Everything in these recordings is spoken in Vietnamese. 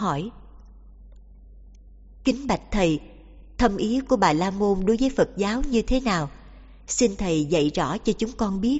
hỏi: Kính bạch thầy, thâm ý của Bà La Môn đối với Phật giáo như thế nào? Xin thầy dạy rõ cho chúng con biết.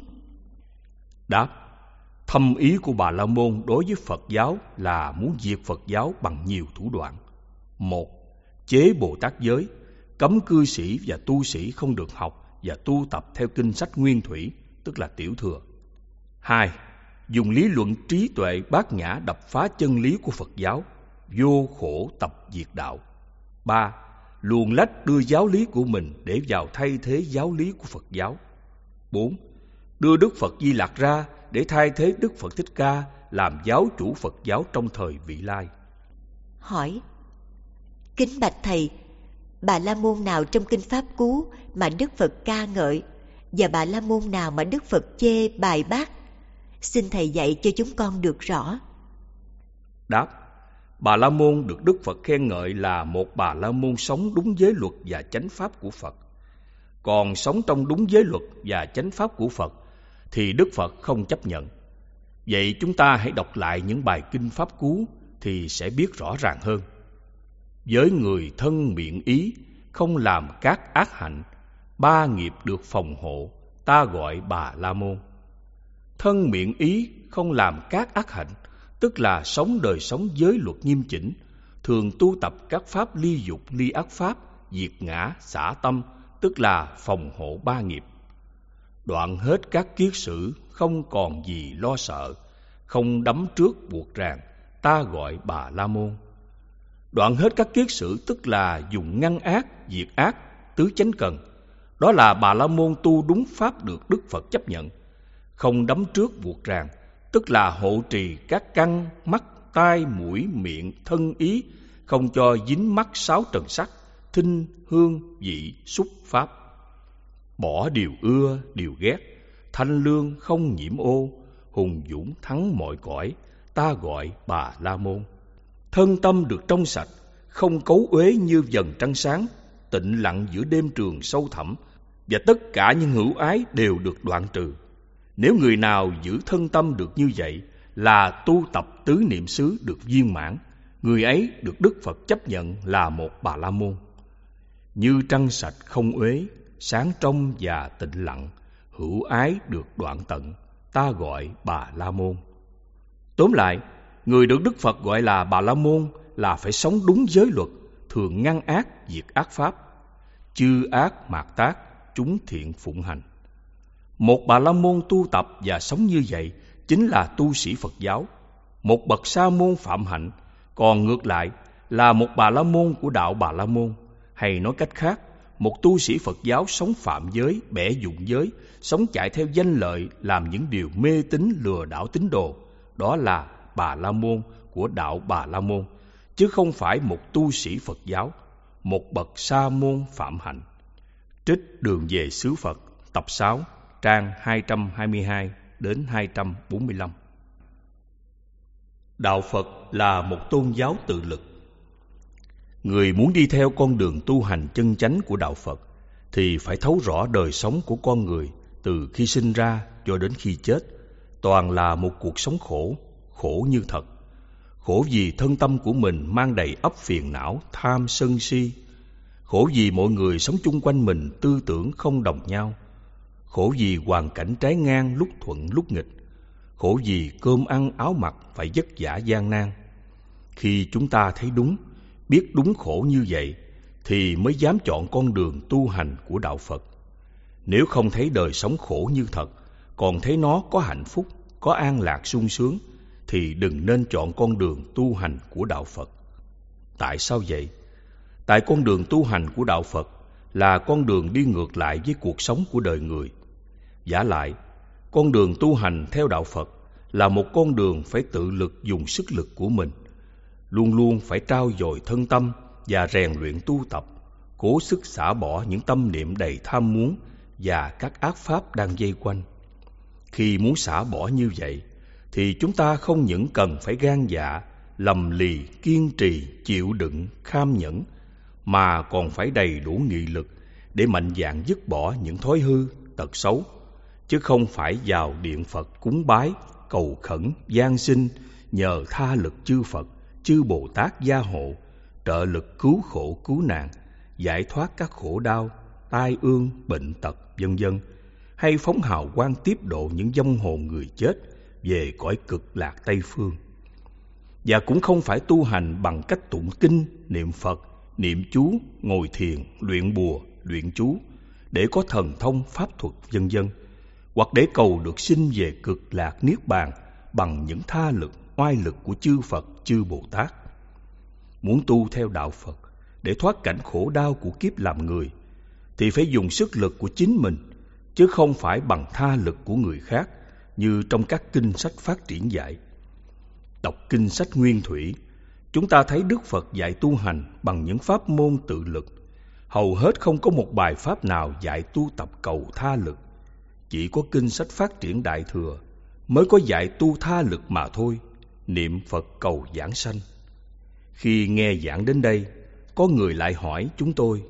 Đáp: thâm ý của Bà La Môn đối với Phật giáo là muốn diệt Phật giáo bằng nhiều thủ đoạn. 1. Chế Bồ Tát giới, cấm cư sĩ và tu sĩ không được học và tu tập theo kinh sách nguyên thủy, tức là tiểu thừa. 2. Dùng lý luận trí tuệ bát nhã đập phá chân lý của Phật giáo, vô khổ tập diệt đạo. 3. Luồn lách đưa giáo lý của mình để vào thay thế giáo lý của Phật giáo. 4. Đưa Đức Phật Di Lặc ra để thay thế Đức Phật Thích Ca làm giáo chủ Phật giáo trong thời vị lai. Hỏi: Kính bạch thầy, Bà La Môn nào trong kinh Pháp Cú mà Đức Phật ca ngợi, và Bà La Môn nào mà Đức Phật chê bài bác? Xin thầy dạy cho chúng con được rõ. Đáp: Bà La Môn được Đức Phật khen ngợi là một Bà La Môn sống đúng giới luật và chánh pháp của Phật. Còn sống trong đúng giới luật và chánh pháp của Phật thì Đức Phật không chấp nhận. Vậy chúng ta hãy đọc lại những bài kinh Pháp Cú thì sẽ biết rõ ràng hơn. Với người thân miệng ý, không làm các ác hạnh, 3 nghiệp được phòng hộ, ta gọi Bà La Môn. Thân miệng ý không làm các ác hạnh, tức là sống đời sống giới luật nghiêm chỉnh, thường tu tập các pháp ly dục ly ác pháp, diệt ngã xả tâm, tức là phòng hộ 3 nghiệp. Đoạn hết các kiết sử, không còn gì lo sợ, không đắm trước buộc ràng, ta gọi Bà La Môn. Đoạn hết các kiết sử tức là dùng ngăn ác, diệt ác, tứ chánh cần. Đó là Bà La Môn tu đúng pháp được Đức Phật chấp nhận. Không đắm trước buộc ràng, tức là hộ trì các căn, mắt, tai, mũi, miệng, thân ý, không cho dính mắc 6 trần sắc, thinh, hương, vị, xúc, pháp. Bỏ điều ưa, điều ghét, thanh lương không nhiễm ô, hùng dũng thắng mọi cõi, ta gọi Bà La Môn. Thân tâm được trong sạch, không cấu uế như dần trăng sáng, tịnh lặng giữa đêm trường sâu thẳm, và tất cả những hữu ái đều được đoạn trừ. Nếu người nào giữ thân tâm được như vậy là tu tập tứ niệm xứ được viên mãn, người ấy được Đức Phật chấp nhận là một Bà La Môn. Như trăng sạch không uế, sáng trong và tịnh lặng, hữu ái được đoạn tận, ta gọi Bà La Môn. Tóm lại, người được Đức Phật gọi là Bà La Môn là phải sống đúng giới luật, thường ngăn ác, diệt ác pháp. Chư ác mạt tác, chúng thiện phụng hành. Một Bà La Môn tu tập và sống như vậy chính là tu sĩ Phật giáo, một bậc sa môn phạm hạnh. Còn ngược lại là một Bà La Môn của đạo Bà La Môn, hay nói cách khác, một tu sĩ Phật giáo sống phạm giới, bẻ dụng giới, sống chạy theo danh lợi, làm những điều mê tín lừa đảo tín đồ. Đó là Bà La Môn của đạo Bà La Môn, chứ không phải một tu sĩ Phật giáo, một bậc sa môn phạm hạnh. Trích Đường về xứ Phật, tập 6, trang 222 đến 245. Đạo Phật là một tôn giáo tự lực. Người muốn đi theo con đường tu hành chân chánh của đạo Phật thì phải thấu rõ đời sống của con người từ khi sinh ra cho đến khi chết toàn là một cuộc sống khổ, khổ như thật. Khổ vì thân tâm của mình mang đầy ắp phiền não, tham sân si. Khổ vì mọi người sống chung quanh mình tư tưởng không đồng nhau. Khổ vì hoàn cảnh trái ngang, lúc thuận lúc nghịch. Khổ vì cơm ăn áo mặc phải vất vả gian nan. Khi chúng ta thấy đúng, biết đúng khổ như vậy thì mới dám chọn con đường tu hành của đạo Phật. Nếu không thấy đời sống khổ như thật, còn thấy nó có hạnh phúc, có an lạc sung sướng, thì đừng nên chọn con đường tu hành của đạo Phật. Tại sao vậy? Tại con đường tu hành của đạo Phật là con đường đi ngược lại với cuộc sống của đời người. Vả lại, con đường tu hành theo đạo Phật là một con đường phải tự lực dùng sức lực của mình, luôn luôn phải trau dồi thân tâm và rèn luyện tu tập, cố sức xả bỏ những tâm niệm đầy tham muốn và các ác pháp đang vây quanh. Khi muốn xả bỏ như vậy thì chúng ta không những cần phải gan dạ, lầm lì, kiên trì, chịu đựng, kham nhẫn, mà còn phải đầy đủ nghị lực để mạnh dạn dứt bỏ những thói hư, tật xấu, chứ không phải vào điện Phật cúng bái, cầu khẩn, van xin, nhờ tha lực chư Phật, chư Bồ Tát gia hộ, trợ lực cứu khổ cứu nạn, giải thoát các khổ đau, tai ương, bệnh tật, vân vân, hay phóng hào quang tiếp độ những vong hồn người chết về cõi cực lạc Tây phương. Và cũng không phải tu hành bằng cách tụng kinh, niệm Phật, niệm chú, ngồi thiền, luyện bùa, luyện chú để có thần thông pháp thuật vân vân, hoặc để cầu được sinh về cực lạc niết bàn bằng những tha lực, oai lực của chư Phật, chư Bồ Tát. Muốn tu theo đạo Phật để thoát cảnh khổ đau của kiếp làm người thì phải dùng sức lực của chính mình, chứ không phải bằng tha lực của người khác như trong các kinh sách phát triển dạy. Đọc kinh sách Nguyên Thủy, chúng ta thấy Đức Phật dạy tu hành bằng những pháp môn tự lực. Hầu hết không có một bài pháp nào dạy tu tập cầu tha lực. Chỉ có kinh sách phát triển Đại Thừa mới có dạy tu tha lực mà thôi, niệm Phật cầu giảng sanh. Khi nghe giảng đến đây, có người lại hỏi chúng tôi: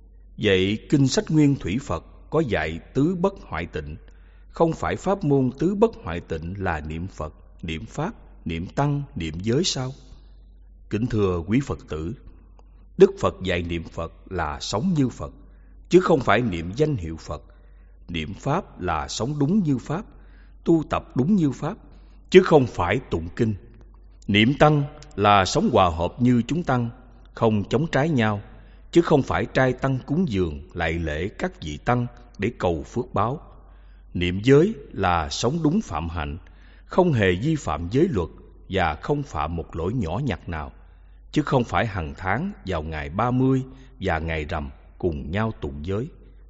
vậy kinh sách Nguyên Thủy Phật có dạy tứ bất hoại tịnh, không phải pháp môn tứ bất hoại tịnh là niệm Phật, niệm Pháp, niệm Tăng, niệm giới sao? Kính thưa quý Phật tử, Đức Phật dạy niệm Phật là sống như Phật, chứ không phải niệm danh hiệu Phật. Niệm Pháp là sống đúng như Pháp, tu tập đúng như Pháp, chứ không phải tụng kinh. Niệm Tăng là sống hòa hợp như chúng Tăng, không chống trái nhau, chứ không phải trai tăng cúng dường, lạy lễ các vị Tăng để cầu phước báo. Niệm giới là sống đúng phạm hạnh, không hề vi phạm giới luật và không phạm một lỗi nhỏ nhặt nào, chứ không phải hàng tháng vào ngày 30 và ngày rằm cùng nhau tụng giới.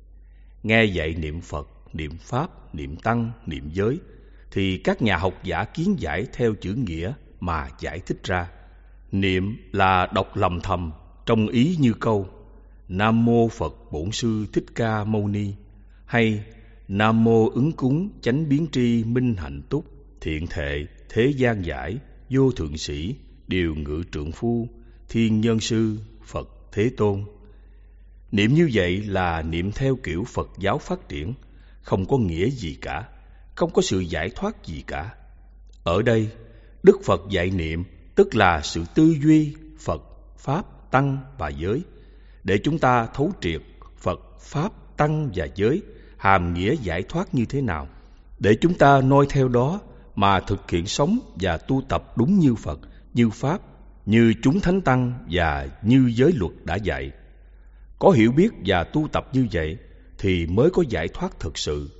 Nghe dạy niệm Phật, niệm Pháp, niệm Tăng, niệm giới thì các nhà học giả kiến giải theo chữ nghĩa mà giải thích ra. Niệm là đọc lầm thầm trong ý như câu Nam Mô Phật Bổn Sư Thích Ca Mâu Ni, hay Nam Mô Ứng Cúng Chánh Biến Tri Minh Hạnh Túc, Thiện Thệ Thế Gian Giải, Vô Thượng Sĩ, Điều Ngự Trượng Phu, Thiên Nhân Sư, Phật Thế Tôn. Niệm như vậy là niệm theo kiểu Phật giáo phát triển, không có nghĩa gì cả, không có sự giải thoát gì cả. Ở đây, Đức Phật dạy niệm tức là sự tư duy Phật, Pháp, Tăng và giới, để chúng ta thấu triệt Phật, Pháp, Tăng và giới hàm nghĩa giải thoát như thế nào, để chúng ta noi theo đó mà thực hiện sống và tu tập đúng như Phật, như Pháp, như chúng Thánh Tăng và như giới luật đã dạy. Có hiểu biết và tu tập như vậy thì mới có giải thoát thực sự.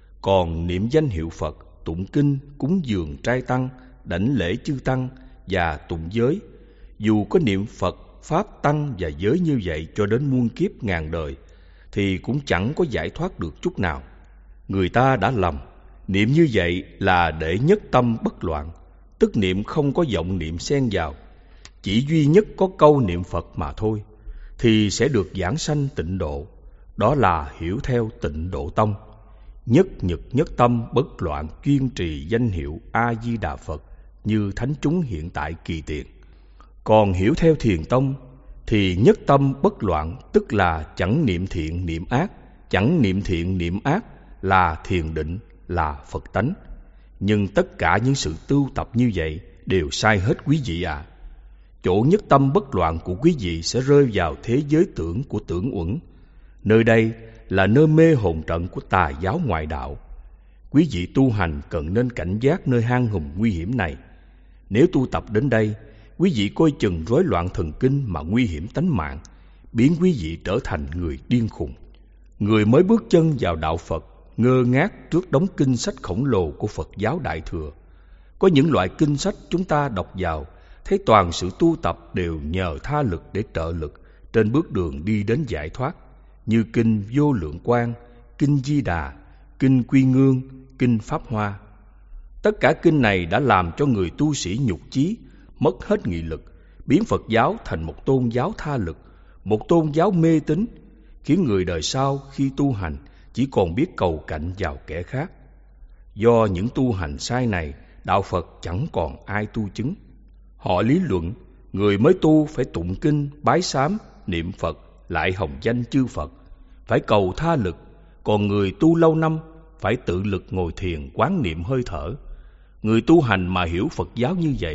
Còn niệm danh hiệu Phật, tụng kinh, cúng dường trai tăng, đảnh lễ chư tăng và tụng giới, dù có niệm Phật, Pháp, Tăng và giới như vậy cho đến muôn kiếp ngàn đời, thì cũng chẳng có giải thoát được chút nào. Người ta đã lầm, niệm như vậy là để nhất tâm bất loạn, tức niệm không có vọng niệm xen vào, chỉ duy nhất có câu niệm Phật mà thôi, thì sẽ được giảng sanh tịnh độ. Đó là hiểu theo Tịnh Độ Tông. Nhất nhật nhất tâm bất loạn chuyên trì danh hiệu A-di-đà Phật như thánh chúng hiện tại kỳ tiền. Còn hiểu theo Thiền Tông thì nhất tâm bất loạn tức là chẳng niệm thiện niệm ác, chẳng niệm thiện niệm ác là thiền định, là Phật tánh. Nhưng tất cả những sự tu tập như vậy đều sai hết quý vị ạ. Chỗ nhất tâm bất loạn của quý vị sẽ rơi vào thế giới tưởng của tưởng uẩn. Nơi đây là nơi mê hồn trận của tà giáo ngoại đạo. Quý vị tu hành cần nên cảnh giác nơi hang hùm nguy hiểm này. Nếu tu tập đến đây, quý vị coi chừng rối loạn thần kinh mà nguy hiểm tánh mạng, biến quý vị trở thành người điên khùng. Người mới bước chân vào đạo Phật ngơ ngác trước đống kinh sách khổng lồ của Phật giáo Đại Thừa. Có những loại kinh sách chúng ta đọc vào, thấy toàn sự tu tập đều nhờ tha lực để trợ lực trên bước đường đi đến giải thoát, như kinh Vô Lượng Quang, kinh Di Đà, kinh Quy Ngương, kinh Pháp Hoa. Tất cả kinh này đã làm cho người tu sĩ nhục chí, mất hết nghị lực, biến Phật giáo thành một tôn giáo tha lực, một tôn giáo mê tín, khiến người đời sau khi tu hành chỉ còn biết cầu cạnh vào kẻ khác. Do những tu hành sai này, đạo Phật chẳng còn ai tu chứng. Họ lý luận người mới tu phải tụng kinh, bái sám, niệm Phật, lại hồng danh chư Phật, phải cầu tha lực, còn người tu lâu năm phải tự lực ngồi thiền quán niệm hơi thở. Người tu hành mà hiểu Phật giáo như vậy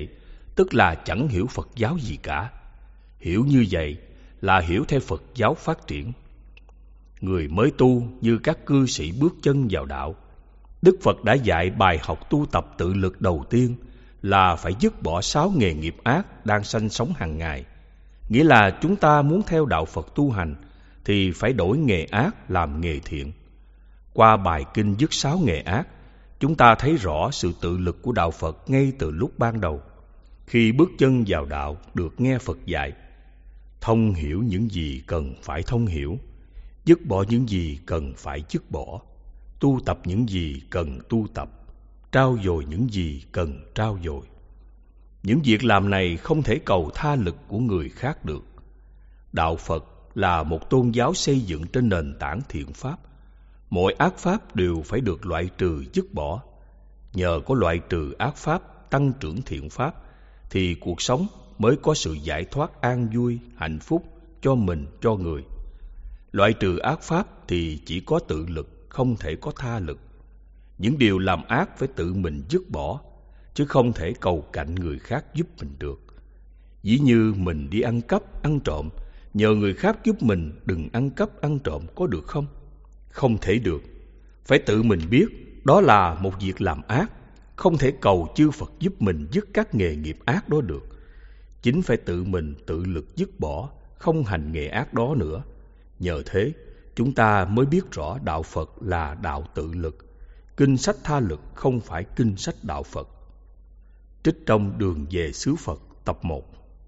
tức là chẳng hiểu Phật giáo gì cả. Hiểu như vậy là hiểu theo Phật giáo phát triển. Người mới tu như các cư sĩ bước chân vào đạo, Đức Phật đã dạy bài học tu tập tự lực đầu tiên là phải dứt bỏ 6 nghề nghiệp ác đang sanh sống hàng ngày. Nghĩa là chúng ta muốn theo đạo Phật tu hành thì phải đổi nghề ác làm nghề thiện. Qua bài kinh dứt 6 nghề ác, chúng ta thấy rõ sự tự lực của đạo Phật ngay từ lúc ban đầu. Khi bước chân vào đạo được nghe Phật dạy, thông hiểu những gì cần phải thông hiểu, dứt bỏ những gì cần phải dứt bỏ, tu tập những gì cần tu tập, trau dồi những gì cần trau dồi. Những việc làm này không thể cầu tha lực của người khác được. Đạo Phật là một tôn giáo xây dựng trên nền tảng thiện pháp. Mọi ác pháp đều phải được loại trừ dứt bỏ. Nhờ có loại trừ ác pháp, tăng trưởng thiện pháp, thì cuộc sống mới có sự giải thoát an vui, hạnh phúc cho mình, cho người. Loại trừ ác pháp thì chỉ có tự lực, không thể có tha lực. Những điều làm ác phải tự mình dứt bỏ, chứ không thể cầu cạnh người khác giúp mình được. Dĩ như mình đi ăn cắp, ăn trộm, nhờ người khác giúp mình đừng ăn cắp, ăn trộm có được không? Không thể được. Phải tự mình biết đó là một việc làm ác, không thể cầu chư Phật giúp mình dứt các nghề nghiệp ác đó được. Chính phải tự mình tự lực dứt bỏ, không hành nghề ác đó nữa. Nhờ thế, chúng ta mới biết rõ đạo Phật là đạo tự lực. Kinh sách tha lực không phải kinh sách đạo Phật. Trích trong Đường về xứ Phật tập 1.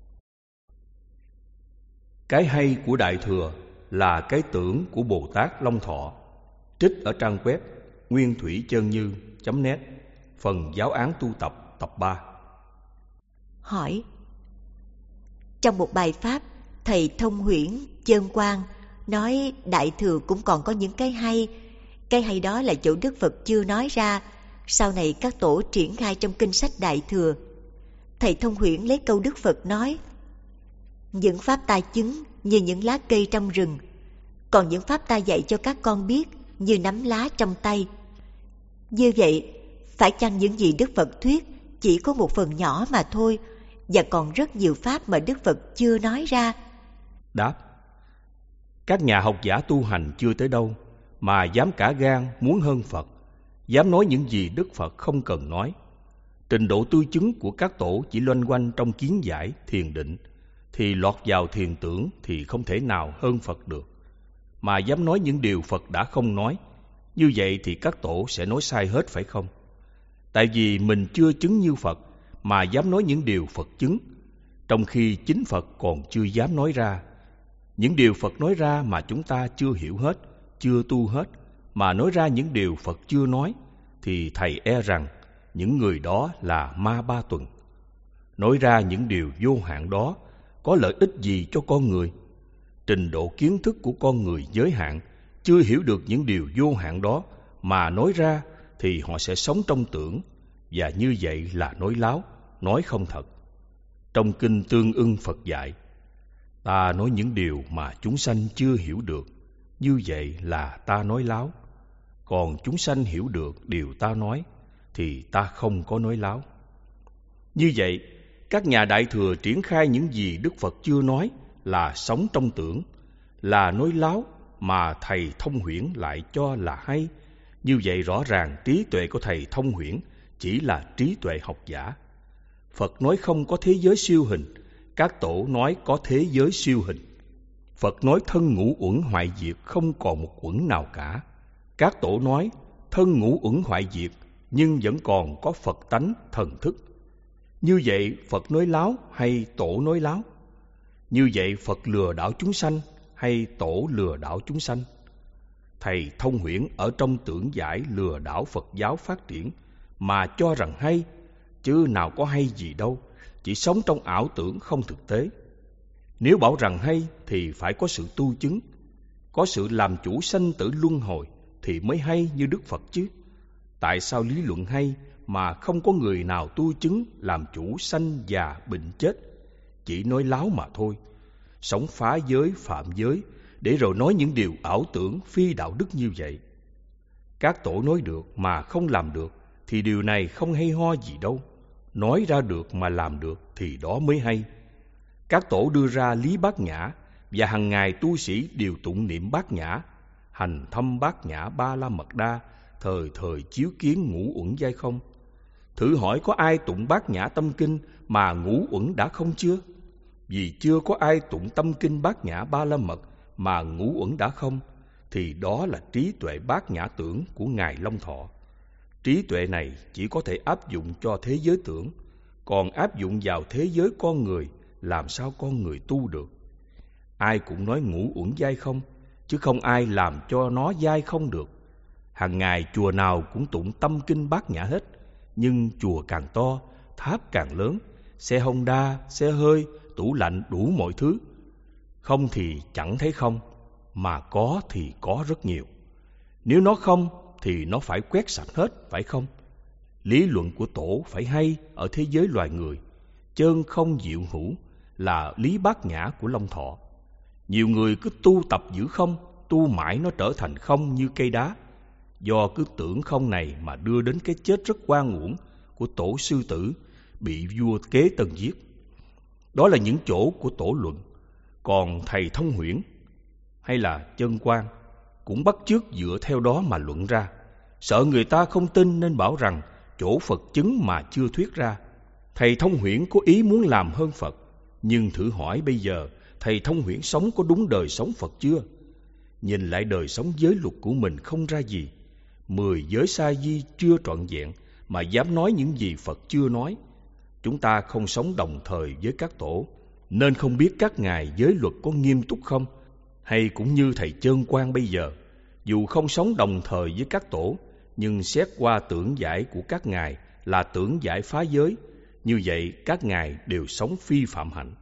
Cái hay của Đại Thừa là cái tưởng của Bồ Tát Long Thọ. Trích ở trang web nguyên-thủy-chân-như.net, phần giáo án tu tập tập 3. Hỏi: trong một bài pháp, thầy Thông Huyễn Chơn Quang nói Đại Thừa cũng còn có những cái hay. Cái hay đó là chỗ Đức Phật chưa nói ra, sau này các tổ triển khai trong kinh sách Đại Thừa. Thầy Thông Huyễn lấy câu Đức Phật nói: những pháp ta chứng như những lá cây trong rừng, còn những pháp ta dạy cho các con biết như nắm lá trong tay. Như vậy, phải chăng những gì Đức Phật thuyết chỉ có một phần nhỏ mà thôi, và còn rất nhiều pháp mà Đức Phật chưa nói ra? Đáp: các nhà học giả tu hành chưa tới đâu mà dám cả gan muốn hơn Phật, dám nói những gì Đức Phật không cần nói. Trình độ tư chứng của các tổ chỉ loanh quanh trong kiến giải, thiền định, thì lọt vào thiền tưởng thì không thể nào hơn Phật được. Mà dám nói những điều Phật đã không nói, như vậy thì các tổ sẽ nói sai hết phải không? Tại vì mình chưa chứng như Phật mà dám nói những điều Phật chứng, trong khi chính Phật còn chưa dám nói ra. Những điều Phật nói ra mà chúng ta chưa hiểu hết, chưa tu hết, mà nói ra những điều Phật chưa nói, thì thầy e rằng những người đó là ma ba tuần. Nói ra những điều vô hạn đó có lợi ích gì cho con người? Trình độ kiến thức của con người giới hạn, chưa hiểu được những điều vô hạn đó mà nói ra thì họ sẽ sống trong tưởng, và như vậy là nói láo, nói không thật. Trong kinh Tương Ưng Phật dạy: ta nói những điều mà chúng sanh chưa hiểu được, như vậy là ta nói láo. Còn chúng sanh hiểu được điều ta nói thì ta không có nói láo. Như vậy, các nhà Đại Thừa triển khai những gì Đức Phật chưa nói là sống trong tưởng, là nói láo, mà thầy Thông Huyễn lại cho là hay. Như vậy rõ ràng trí tuệ của thầy Thông Huyễn chỉ là trí tuệ học giả. Phật nói không có thế giới siêu hình, các tổ nói có thế giới siêu hình. Phật nói thân ngũ uẩn hoại diệt, không còn một uẩn nào cả. Các tổ nói thân ngũ uẩn hoại diệt, nhưng vẫn còn có Phật tánh thần thức. Như vậy Phật nói láo hay tổ nói láo? Như vậy Phật lừa đảo chúng sanh hay tổ lừa đảo chúng sanh? Thầy Thông Huyễn ở trong tưởng giải lừa đảo Phật giáo phát triển mà cho rằng hay, chứ nào có hay gì đâu, chỉ sống trong ảo tưởng không thực tế. Nếu bảo rằng hay thì phải có sự tu chứng, có sự làm chủ sanh tử luân hồi thì mới hay như Đức Phật chứ. Tại sao lý luận hay mà không có người nào tu chứng làm chủ sanh già bệnh chết? Chỉ nói láo mà thôi, sống phá giới phạm giới để rồi nói những điều ảo tưởng phi đạo đức như vậy. Các tổ nói được mà không làm được thì điều này không hay ho gì đâu. Nói ra được mà làm được thì đó mới hay. Các tổ đưa ra lý Bát Nhã, và hàng ngày tu sĩ đều tụng niệm Bát Nhã, hành thâm Bát Nhã Ba La Mật Đa, thời thời chiếu kiến ngũ uẩn giai không. Thử hỏi có ai tụng Bát Nhã Tâm Kinh mà ngũ uẩn đã không chưa? Vì chưa có ai tụng tâm kinh Bát Nhã Ba La Mật mà ngũ uẩn đã không, thì đó là trí tuệ Bát Nhã tưởng của Ngài Long Thọ. Trí tuệ này chỉ có thể áp dụng cho thế giới tưởng, còn áp dụng vào thế giới con người, làm sao con người tu được? Ai cũng nói ngũ uẩn giai không, chứ không ai làm cho nó giai không được. Hàng ngày chùa nào cũng tụng tâm kinh Bát Nhã hết, nhưng chùa càng to, tháp càng lớn, xe Honda, xe hơi, tủ lạnh đủ mọi thứ. Không thì chẳng thấy không, mà có thì có rất nhiều. Nếu nó không thì nó phải quét sạch hết, phải không? Lý luận của tổ phải hay ở thế giới loài người. Chân không diệu hữu là lý Bát Nhã của Long Thọ. Nhiều người cứ tu tập giữ không, tu mãi nó trở thành không như cây đá. Do cứ tưởng không này mà đưa đến cái chết rất oan uổng của tổ Sư Tử bị vua Kế Tân giết. Đó là những chỗ của tổ luận. Còn thầy Thông Huyễn hay là Chân Quang cũng bắt chước dựa theo đó mà luận ra. Sợ người ta không tin nên bảo rằng chỗ Phật chứng mà chưa thuyết ra. Thầy Thông Huyễn có ý muốn làm hơn Phật, nhưng thử hỏi bây giờ thầy Thông Huyễn sống có đúng đời sống Phật chưa? Nhìn lại đời sống giới luật của mình không ra gì. 10 giới sa di chưa trọn vẹn mà dám nói những gì Phật chưa nói. Chúng ta không sống đồng thời với các tổ, nên không biết các ngài giới luật có nghiêm túc không. Hay cũng như thầy Chân Quang bây giờ, dù không sống đồng thời với các tổ, nhưng xét qua tưởng giải của các ngài là tưởng giải phá giới. Như vậy các ngài đều sống phi phạm hạnh.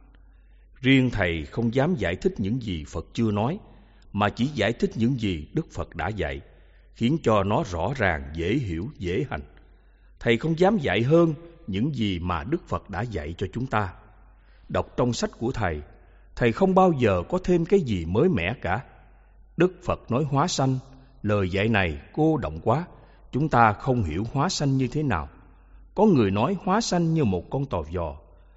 Riêng thầy không dám giải thích những gì Phật chưa nói, mà chỉ giải thích những gì Đức Phật đã dạy, khiến cho nó rõ ràng, dễ hiểu, dễ hành. Thầy không dám dạy hơn những gì mà Đức Phật đã dạy cho chúng ta. Đọc trong sách của thầy, thầy không bao giờ có thêm cái gì mới mẻ cả. Đức Phật nói hóa sanh, lời dạy này cô động quá, chúng ta không hiểu hóa sanh như thế nào. Có người nói hóa sanh như một con tò vò.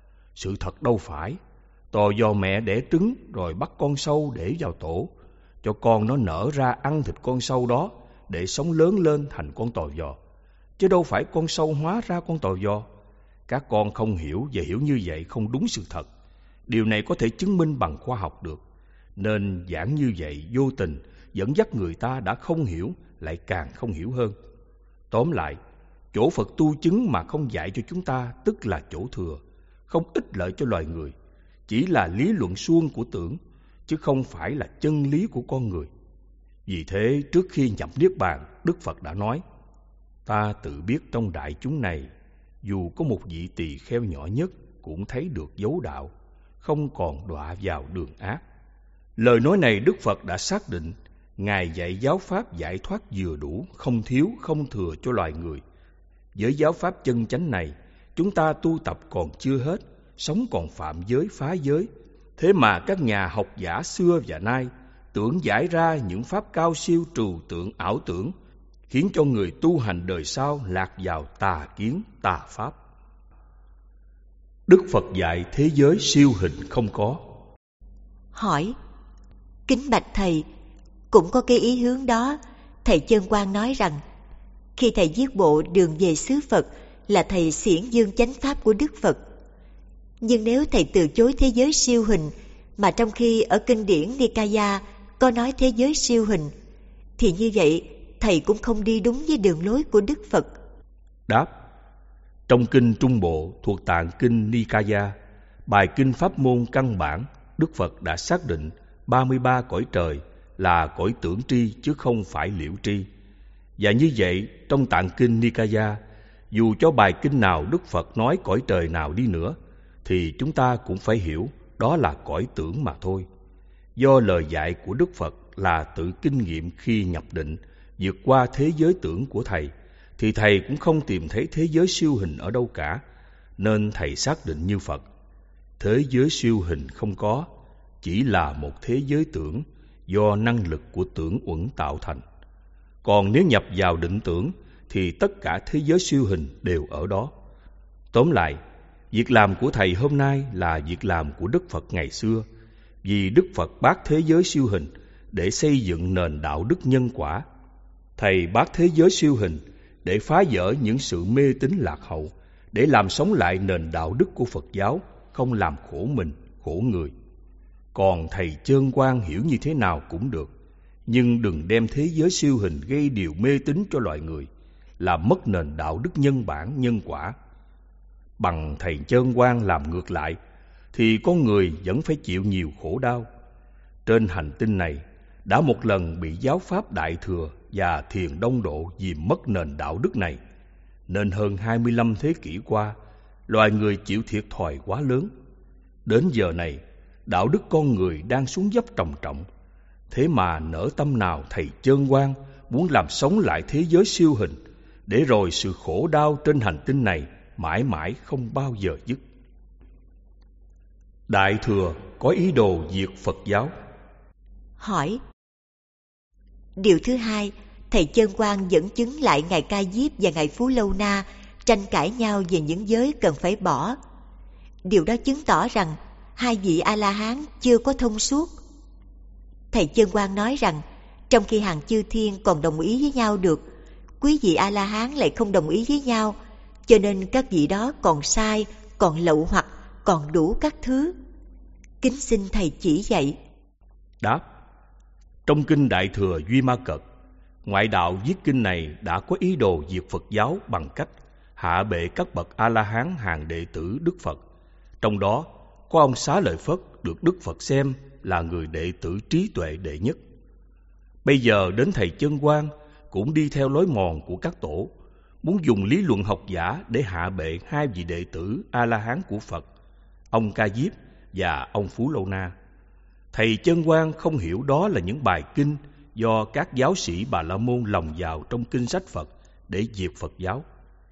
Sự thật đâu phải. Tò vò mẹ đẻ trứng rồi bắt con sâu để vào tổ, cho con nó nở ra ăn thịt con sâu đó để sống lớn lên thành con tò vò, chứ đâu phải con sâu hóa ra con tò vò. Các con không hiểu và hiểu như vậy không đúng sự thật. Điều này có thể chứng minh bằng khoa học được. Nên giảng như vậy vô tình dẫn dắt người ta đã không hiểu lại càng không hiểu hơn. Tóm lại, chỗ Phật tu chứng mà không dạy cho chúng ta tức là chỗ thừa, không ích lợi cho loài người, chỉ là lý luận suông của tưởng, chứ không phải là chân lý của con người. Vì thế trước khi nhập Niết Bàn, Đức Phật đã nói: ta tự biết trong đại chúng này, dù có một vị tỳ kheo nhỏ nhất cũng thấy được dấu đạo, không còn đọa vào đường ác. Lời nói này Đức Phật đã xác định. Ngài dạy giáo pháp giải thoát vừa đủ, không thiếu, không thừa cho loài người. Với giáo pháp chân chánh này, chúng ta tu tập còn chưa hết, sống còn phạm giới, phá giới. Thế mà các nhà học giả xưa và nay tưởng giải ra những pháp cao siêu trừu tượng ảo tưởng, khiến cho người tu hành đời sau lạc vào tà kiến, tà pháp. Đức Phật dạy thế giới siêu hình không có. Hỏi: kính bạch thầy, cũng có cái ý hướng đó. Thầy Chân Quang nói rằng khi thầy viết bộ Đường về xứ Phật là thầy xiển dương chánh pháp của Đức Phật. Nhưng nếu thầy từ chối thế giới siêu hình, mà trong khi ở kinh điển Nikaya có nói thế giới siêu hình, thì như vậy thầy cũng không đi đúng với đường lối của Đức Phật. Đáp: trong kinh Trung Bộ thuộc tạng kinh Nikaya, bài kinh pháp môn căn bản, Đức Phật đã xác định 33 cõi trời là cõi tưởng tri chứ không phải liễu tri. Và như vậy, trong tạng kinh Nikaya, dù cho bài kinh nào Đức Phật nói cõi trời nào đi nữa, thì chúng ta cũng phải hiểu đó là cõi tưởng mà thôi. Do lời dạy của Đức Phật là tự kinh nghiệm khi nhập định, vượt qua thế giới tưởng của thầy, thì thầy cũng không tìm thấy thế giới siêu hình ở đâu cả. Nên thầy xác định như Phật: thế giới siêu hình không có, chỉ là một thế giới tưởng do năng lực của tưởng uẩn tạo thành. Còn nếu nhập vào định tưởng thì tất cả thế giới siêu hình đều ở đó. Tóm lại, việc làm của thầy hôm nay là việc làm của Đức Phật ngày xưa, vì Đức Phật bác thế giới siêu hình để xây dựng nền đạo đức nhân quả. Thầy bác thế giới siêu hình để phá vỡ những sự mê tín lạc hậu, để làm sống lại nền đạo đức của Phật giáo, không làm khổ mình, khổ người. Còn thầy Chân Quang hiểu như thế nào cũng được, nhưng đừng đem thế giới siêu hình gây điều mê tín cho loài người, làm mất nền đạo đức nhân bản, nhân quả. Bằng thầy Chân Quang làm ngược lại, thì con người vẫn phải chịu nhiều khổ đau. Trên hành tinh này, đã một lần bị giáo pháp Đại Thừa và Thiền Đông Độ dìm mất nền đạo đức này, nên hơn 25 thế kỷ qua, loài người chịu thiệt thòi quá lớn. Đến giờ này, đạo đức con người đang xuống dốc trầm trọng. Thế mà nỡ tâm nào thầy Chân Quang muốn làm sống lại thế giới siêu hình, để rồi sự khổ đau trên hành tinh này mãi mãi không bao giờ dứt. Đại Thừa có ý đồ diệt Phật giáo. Hỏi: điều thứ hai, thầy Chân Quang dẫn chứng lại ngài Ca Diếp và ngài Phú Lâu Na tranh cãi nhau về những giới cần phải bỏ. Điều đó chứng tỏ rằng hai vị A-la-hán chưa có thông suốt. Thầy Chân Quang nói rằng trong khi hàng chư thiên còn đồng ý với nhau được, quý vị A-la-hán lại không đồng ý với nhau, cho nên các vị đó còn sai, còn lậu hoặc, còn đủ các thứ. Kính xin thầy chỉ dạy. Đáp: trong kinh Đại Thừa Duy Ma Cật, ngoại đạo viết kinh này đã có ý đồ diệt Phật giáo bằng cách hạ bệ các bậc A-la-hán hàng đệ tử Đức Phật. Trong đó có ông Xá Lợi Phất được Đức Phật xem là người đệ tử trí tuệ đệ nhất. Bây giờ đến thầy Chân Quang cũng đi theo lối mòn của các tổ, muốn dùng lý luận học giả để hạ bệ hai vị đệ tử A-la-hán của Phật, ông Ca Diếp và ông Phú Lâu Na. Thầy Chân Quang không hiểu đó là những bài kinh do các giáo sĩ Bà La Môn lồng vào trong kinh sách Phật để diệt Phật giáo.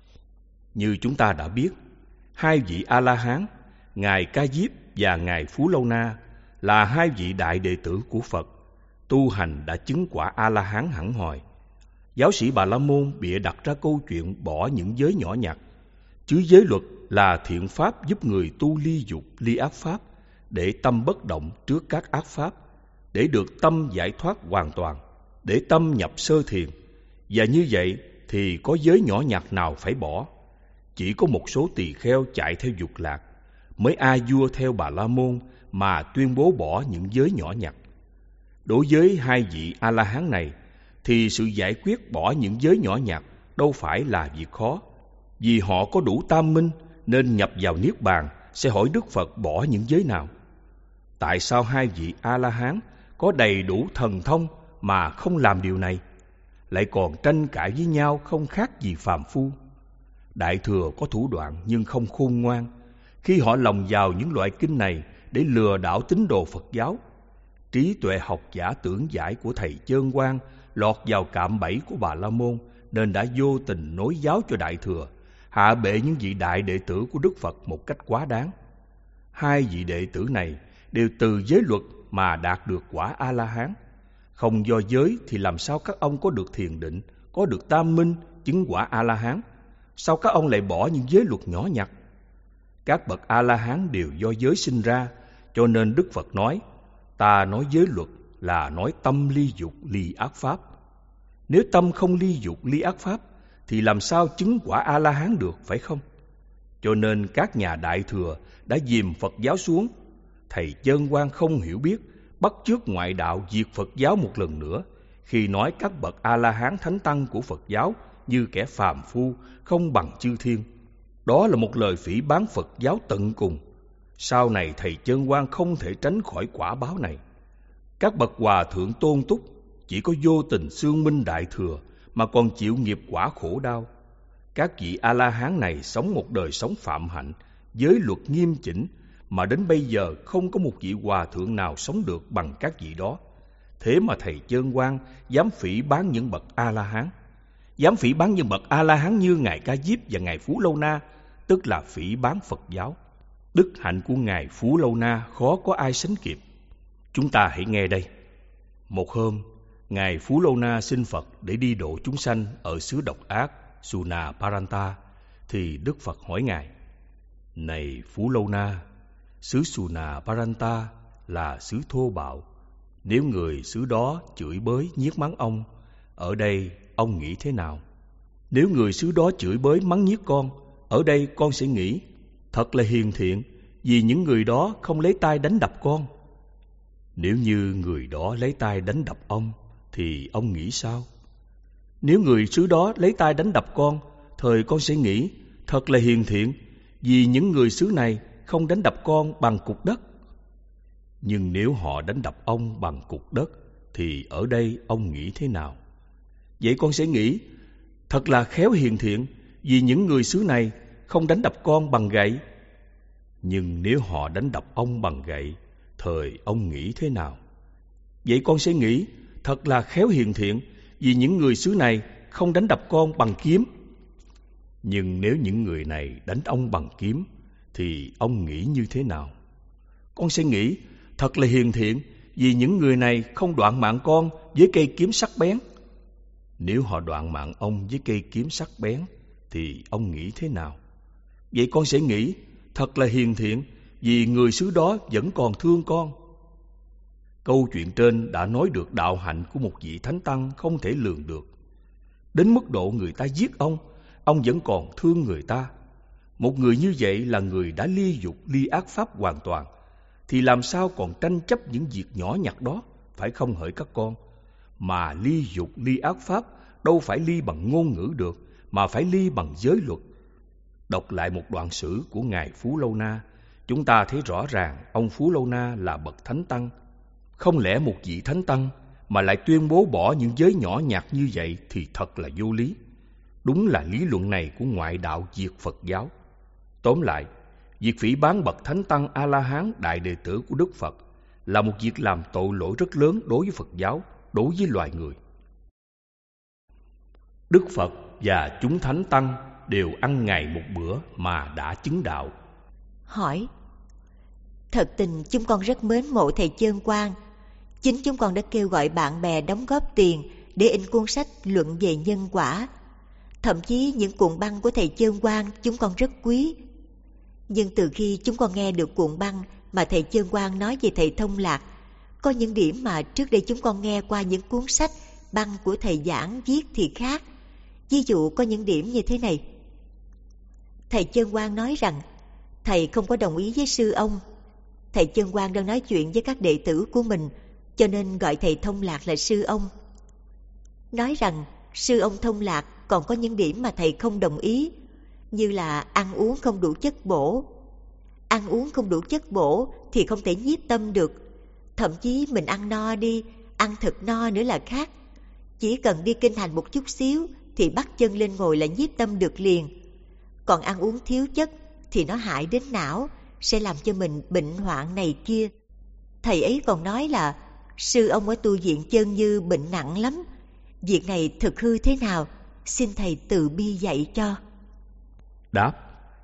Như chúng ta đã biết, hai vị A-la-hán, ngài Ca Diếp và ngài Phú Lâu Na, là hai vị đại đệ tử của Phật, tu hành đã chứng quả A-la-hán hẳn hoi. Giáo sĩ Bà La Môn bịa đặt ra câu chuyện bỏ những giới nhỏ nhặt, chứ giới luật là thiện pháp giúp người tu ly dục, ly ác pháp, để tâm bất động trước các ác pháp, để được tâm giải thoát hoàn toàn, để tâm nhập sơ thiền. Và như vậy thì có giới nhỏ nhặt nào phải bỏ. Chỉ có một số tỳ kheo chạy theo dục lạc mới a vua theo Bà La Môn mà tuyên bố bỏ những giới nhỏ nhặt. Đối với hai vị A-la-hán này thì sự giải quyết bỏ những giới nhỏ nhặt đâu phải là việc khó, vì họ có đủ tam minh nên nhập vào niết bàn sẽ hỏi Đức Phật bỏ những giới nào. Tại sao hai vị A-la-hán có đầy đủ thần thông mà không làm điều này, lại còn tranh cãi với nhau không khác gì phàm phu? Đại Thừa có thủ đoạn nhưng không khôn ngoan khi họ lồng vào những loại kinh này để lừa đảo tín đồ Phật giáo. Trí tuệ học giả tưởng giải của thầy Chân Quang lọt vào cạm bẫy của Bà La Môn, nên đã vô tình nối giáo cho Đại Thừa, hạ bệ những vị đại đệ tử của Đức Phật một cách quá đáng. Hai vị đệ tử này đều từ giới luật mà đạt được quả A-la-hán. Không do giới thì làm sao các ông có được thiền định, có được tam minh, chứng quả A-la-hán? Sao các ông lại bỏ những giới luật nhỏ nhặt? Các bậc A-la-hán đều do giới sinh ra, cho nên Đức Phật nói, ta nói giới luật là nói tâm ly dục, ly ác pháp. Nếu tâm không ly dục, ly ác pháp, thì làm sao chứng quả A-la-hán được, phải không? Cho nên các nhà Đại Thừa đã dìm Phật giáo xuống. Thầy Chân Quang không hiểu biết, bắt chước ngoại đạo diệt Phật giáo một lần nữa, khi nói các bậc A-la-hán thánh tăng của Phật giáo như kẻ phàm phu, không bằng chư thiên. Đó là một lời phỉ báng Phật giáo tận cùng. Sau này thầy Chân Quang không thể tránh khỏi quả báo này. Các bậc hòa thượng tôn túc chỉ có vô tình xương minh Đại Thừa mà còn chịu nghiệp quả khổ đau. Các vị A-la-hán này sống một đời sống phạm hạnh, giới luật nghiêm chỉnh, mà đến bây giờ không có một vị hòa thượng nào sống được bằng các vị đó. Thế mà thầy Chân Quang dám phỉ báng những bậc A-la-hán. Dám phỉ báng những bậc A-la-hán như ngài Ca Diếp và ngài Phú Lâu Na, tức là phỉ báng Phật giáo. Đức hạnh của ngài Phú Lâu Na khó có ai sánh kịp. Chúng ta hãy nghe đây. Một hôm, ngài Phú Lâu Na xin Phật để đi độ chúng sanh ở xứ độc ác Sunaparanta, thì Đức Phật hỏi ngài: Này Phú Lâu Na, xứ Sunaparanta là xứ thô bạo. Nếu người xứ đó chửi bới nhiếc mắng ông, ở đây ông nghĩ thế nào? Nếu người xứ đó chửi bới mắng nhiếc con, ở đây con sẽ nghĩ thật là hiền thiện, vì những người đó không lấy tay đánh đập con. Nếu như người đó lấy tay đánh đập ông, thì ông nghĩ sao? Nếu người xứ đó lấy tay đánh đập con, thời con sẽ nghĩ thật là hiền thiện, vì những người xứ này không đánh đập con bằng cục đất. Nhưng nếu họ đánh đập ông bằng cục đất, thì ở đây ông nghĩ thế nào? Vậy con sẽ nghĩ thật là khéo hiền thiện, vì những người xứ này không đánh đập con bằng gậy. Nhưng nếu họ đánh đập ông bằng gậy, thời ông nghĩ thế nào? Vậy con sẽ nghĩ thật là khéo hiền thiện, vì những người xứ này không đánh đập con bằng kiếm. Nhưng nếu những người này đánh ông bằng kiếm, thì ông nghĩ như thế nào? Con sẽ nghĩ thật là hiền thiện, vì những người này không đoạn mạng con với cây kiếm sắc bén. Nếu họ đoạn mạng ông với cây kiếm sắc bén, thì ông nghĩ thế nào? Vậy con sẽ nghĩ thật là hiền thiện, vì người xứ đó vẫn còn thương con. Câu chuyện trên đã nói được đạo hạnh của một vị thánh tăng không thể lường được. Đến mức độ người ta giết ông vẫn còn thương người ta. Một người như vậy là người đã ly dục, ly ác pháp hoàn toàn, thì làm sao còn tranh chấp những việc nhỏ nhặt đó, phải không hỡi các con? Mà ly dục, ly ác pháp đâu phải ly bằng ngôn ngữ được, mà phải ly bằng giới luật. Đọc lại một đoạn sử của Ngài Phú Lâu Na, chúng ta thấy rõ ràng ông Phú Lâu Na là bậc thánh tăng. Không lẽ một vị thánh tăng mà lại tuyên bố bỏ những giới nhỏ nhặt như vậy thì thật là vô lý. Đúng là lý luận này của ngoại đạo diệt Phật giáo. Tóm lại, việc phỉ báng bậc thánh tăng A-la-hán đại đệ tử của Đức Phật là một việc làm tội lỗi rất lớn đối với Phật giáo, đối với loài người. Đức Phật và chúng thánh tăng đều ăn ngày một bữa mà đã chứng đạo. Hỏi: thật tình chúng con rất mến mộ thầy Chơn Quang. Chính chúng con đã kêu gọi bạn bè đóng góp tiền để in cuốn sách luận về nhân quả. Thậm chí những cuộn băng của thầy Chơn Quang chúng con rất quý. Nhưng từ khi chúng con nghe được cuộn băng mà thầy Chơn Quang nói về thầy Thông Lạc, có những điểm mà trước đây chúng con nghe qua những cuốn sách băng của thầy giảng viết thì khác. Ví dụ có những điểm như thế này. Thầy Chơn Quang nói rằng thầy không có đồng ý với sư ông. Thầy Chơn Quang đang nói chuyện với các đệ tử của mình, cho nên gọi thầy Thông Lạc là sư ông. Nói rằng sư ông Thông Lạc còn có những điểm mà thầy không đồng ý, như là ăn uống không đủ chất bổ. Ăn uống không đủ chất bổ thì không thể nhiếp tâm được. Thậm chí mình ăn no đi, ăn thật no nữa là khác. Chỉ cần đi kinh hành một chút xíu thì bắt chân lên ngồi là nhiếp tâm được liền. Còn ăn uống thiếu chất thì nó hại đến não, sẽ làm cho mình bệnh hoạn này kia. Thầy ấy còn nói là sư ông ở tu viện Chân Như bệnh nặng lắm. Việc này thực hư thế nào? Xin thầy từ bi dạy cho. Đáp: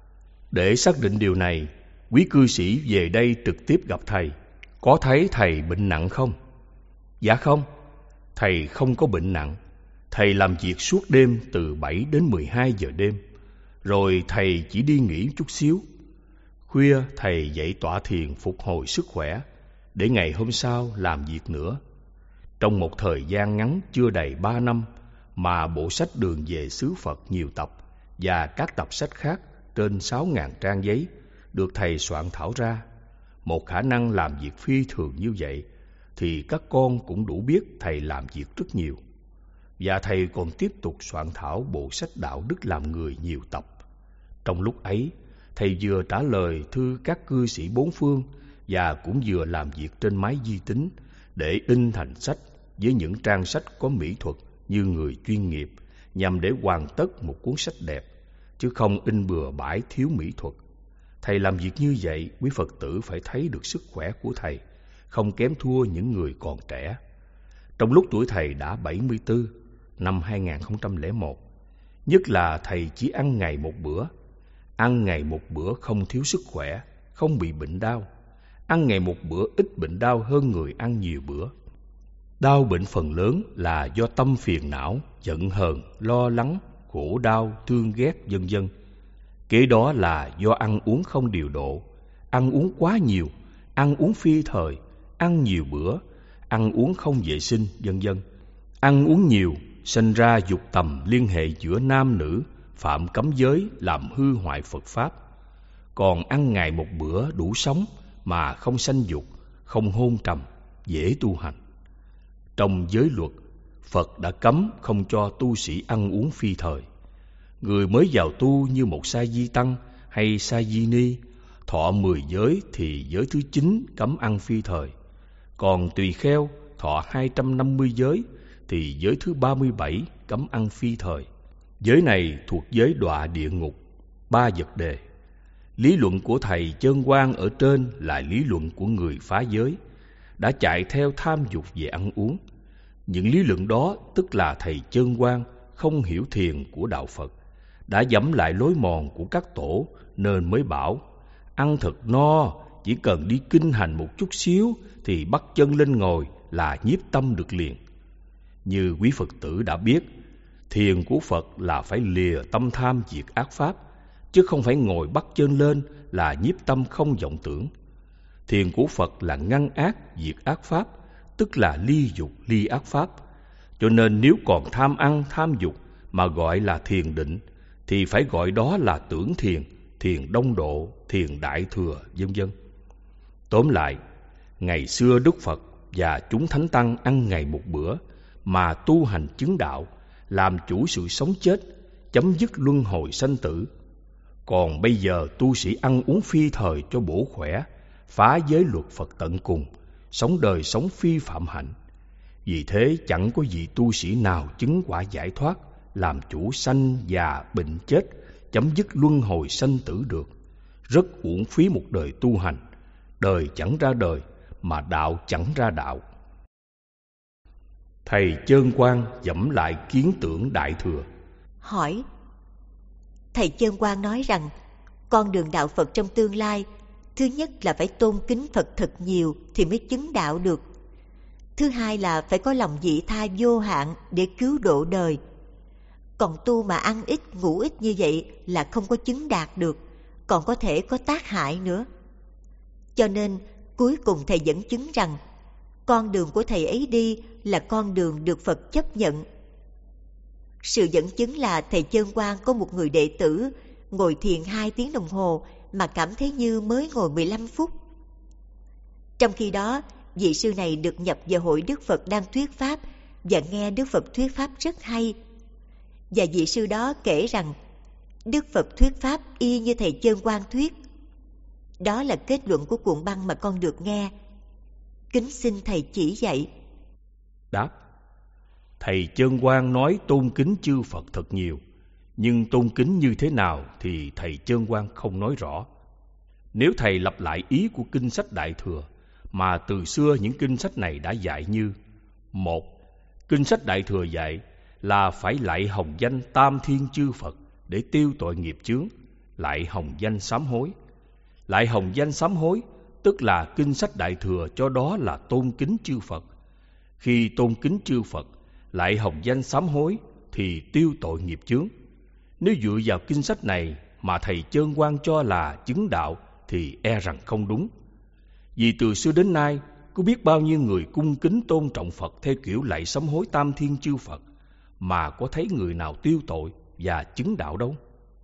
để xác định điều này, quý cư sĩ về đây trực tiếp gặp thầy. Có thấy thầy bệnh nặng không? Dạ không, thầy không có bệnh nặng. Thầy làm việc suốt đêm từ 7 đến 12 giờ đêm. Rồi thầy chỉ đi nghỉ chút xíu. Khuya thầy dậy tọa thiền phục hồi sức khỏe, để ngày hôm sau làm việc nữa. Trong một thời gian ngắn chưa đầy 3 năm mà bộ sách Đường về xứ Phật nhiều tập và các tập sách khác trên 6.000 trang giấy được thầy soạn thảo ra. Một khả năng làm việc phi thường như vậy thì các con cũng đủ biết thầy làm việc rất nhiều. Và thầy còn tiếp tục soạn thảo bộ sách Đạo đức làm người nhiều tập. Trong lúc ấy, thầy vừa trả lời thư các cư sĩ bốn phương và cũng vừa làm việc trên máy vi tính để in thành sách với những trang sách có mỹ thuật như người chuyên nghiệp, nhằm để hoàn tất một cuốn sách đẹp, chứ không in bừa bãi thiếu mỹ thuật. Thầy làm việc như vậy, quý Phật tử phải thấy được sức khỏe của thầy không kém thua những người còn trẻ. Trong lúc tuổi thầy đã 74 năm 2001, nhất là thầy chỉ ăn ngày một bữa. Ăn ngày một bữa không thiếu sức khỏe, không bị bệnh đau. Ăn ngày một bữa ít bệnh đau hơn người ăn nhiều bữa. Đau bệnh phần lớn là do tâm phiền não, giận hờn, lo lắng, khổ đau, thương ghét, vân vân. Kế đó là do ăn uống không điều độ, ăn uống quá nhiều, ăn uống phi thời, ăn nhiều bữa, ăn uống không vệ sinh, vân vân. Ăn uống nhiều sinh ra dục tầm liên hệ giữa nam nữ, phạm cấm giới, làm hư hoại Phật pháp. Còn ăn ngày một bữa đủ sống mà không sanh dục, không hôn trầm, dễ tu hành. Trong giới luật, Phật đã cấm không cho tu sĩ ăn uống phi thời. Người mới vào tu như một sa di tăng hay sa di ni, thọ 10 giới thì giới thứ 9 cấm ăn phi thời. Còn tùy kheo thọ 250 giới thì giới thứ 37 cấm ăn phi thời. Giới này thuộc giới đọa địa ngục, 3 vật đề. Lý luận của thầy Chơn Quang ở trên là lý luận của người phá giới, đã chạy theo tham dục về ăn uống. Những lý luận đó tức là thầy Chơn Quang không hiểu thiền của đạo Phật, đã dẫm lại lối mòn của các tổ, nên mới bảo ăn thật no, chỉ cần đi kinh hành một chút xíu thì bắt chân lên ngồi là nhiếp tâm được liền. Như quý Phật tử đã biết, thiền của Phật là phải lìa tâm tham diệt ác pháp, chứ không phải ngồi bắt chân lên là nhiếp tâm không vọng tưởng. Thiền của Phật là ngăn ác diệt ác pháp, tức là ly dục ly ác pháp. Cho nên nếu còn tham ăn tham dục mà gọi là thiền định thì phải gọi đó là tưởng thiền, thiền đông độ, thiền đại thừa, vân vân. Tóm lại, ngày xưa Đức Phật và chúng thánh tăng ăn ngày một bữa mà tu hành chứng đạo, làm chủ sự sống chết, chấm dứt luân hồi sanh tử. Còn bây giờ tu sĩ ăn uống phi thời cho bổ khỏe, phá giới luật Phật tận cùng, sống đời sống phi phạm hạnh. Vì thế chẳng có vị tu sĩ nào chứng quả giải thoát, làm chủ sanh già bệnh chết, chấm dứt luân hồi sanh tử được. Rất uổng phí một đời tu hành, đời chẳng ra đời mà đạo chẳng ra đạo. Thầy Chơn Quang dẫm lại kiến tưởng đại thừa. Hỏi: thầy Chơn Quang nói rằng con đường đạo Phật trong tương lai, thứ nhất là phải tôn kính Phật thật nhiều thì mới chứng đạo được. Thứ hai là phải có lòng vị tha vô hạn để cứu độ đời. Còn tu mà ăn ít ngủ ít như vậy là không có chứng đạt được, còn có thể có tác hại nữa. Cho nên cuối cùng thầy dẫn chứng rằng con đường của thầy ấy đi là con đường được Phật chấp nhận. Sự dẫn chứng là thầy Chơn Quang có một người đệ tử ngồi thiền 2 tiếng đồng hồ mà cảm thấy như mới ngồi 15 phút. Trong khi đó, vị sư này được nhập vào hội Đức Phật đang thuyết pháp và nghe Đức Phật thuyết pháp rất hay. Và vị sư đó kể rằng Đức Phật thuyết pháp y như thầy Chơn Quang thuyết. Đó là kết luận của cuộn băng mà con được nghe. Kính xin thầy chỉ dạy. Đáp: thầy Chơn Quang nói tôn kính chư Phật thật nhiều, nhưng tôn kính như thế nào thì thầy Chơn Quang không nói rõ. Nếu thầy lặp lại ý của kinh sách Đại Thừa mà từ xưa những kinh sách này đã dạy như: 1. Kinh sách Đại Thừa dạy là phải lạy hồng danh tam thiên chư Phật để tiêu tội nghiệp chướng, lạy hồng danh sám hối. Lạy hồng danh sám hối tức là kinh sách Đại Thừa cho đó là tôn kính chư Phật. Khi tôn kính chư Phật, lạy hồng danh sám hối thì tiêu tội nghiệp chướng. Nếu dựa vào kinh sách này mà thầy Chơn Quang cho là chứng đạo thì e rằng không đúng. Vì từ xưa đến nay có biết bao nhiêu người cung kính tôn trọng Phật theo kiểu lạy sám hối tam thiên chư Phật, mà có thấy người nào tiêu tội và chứng đạo đâu.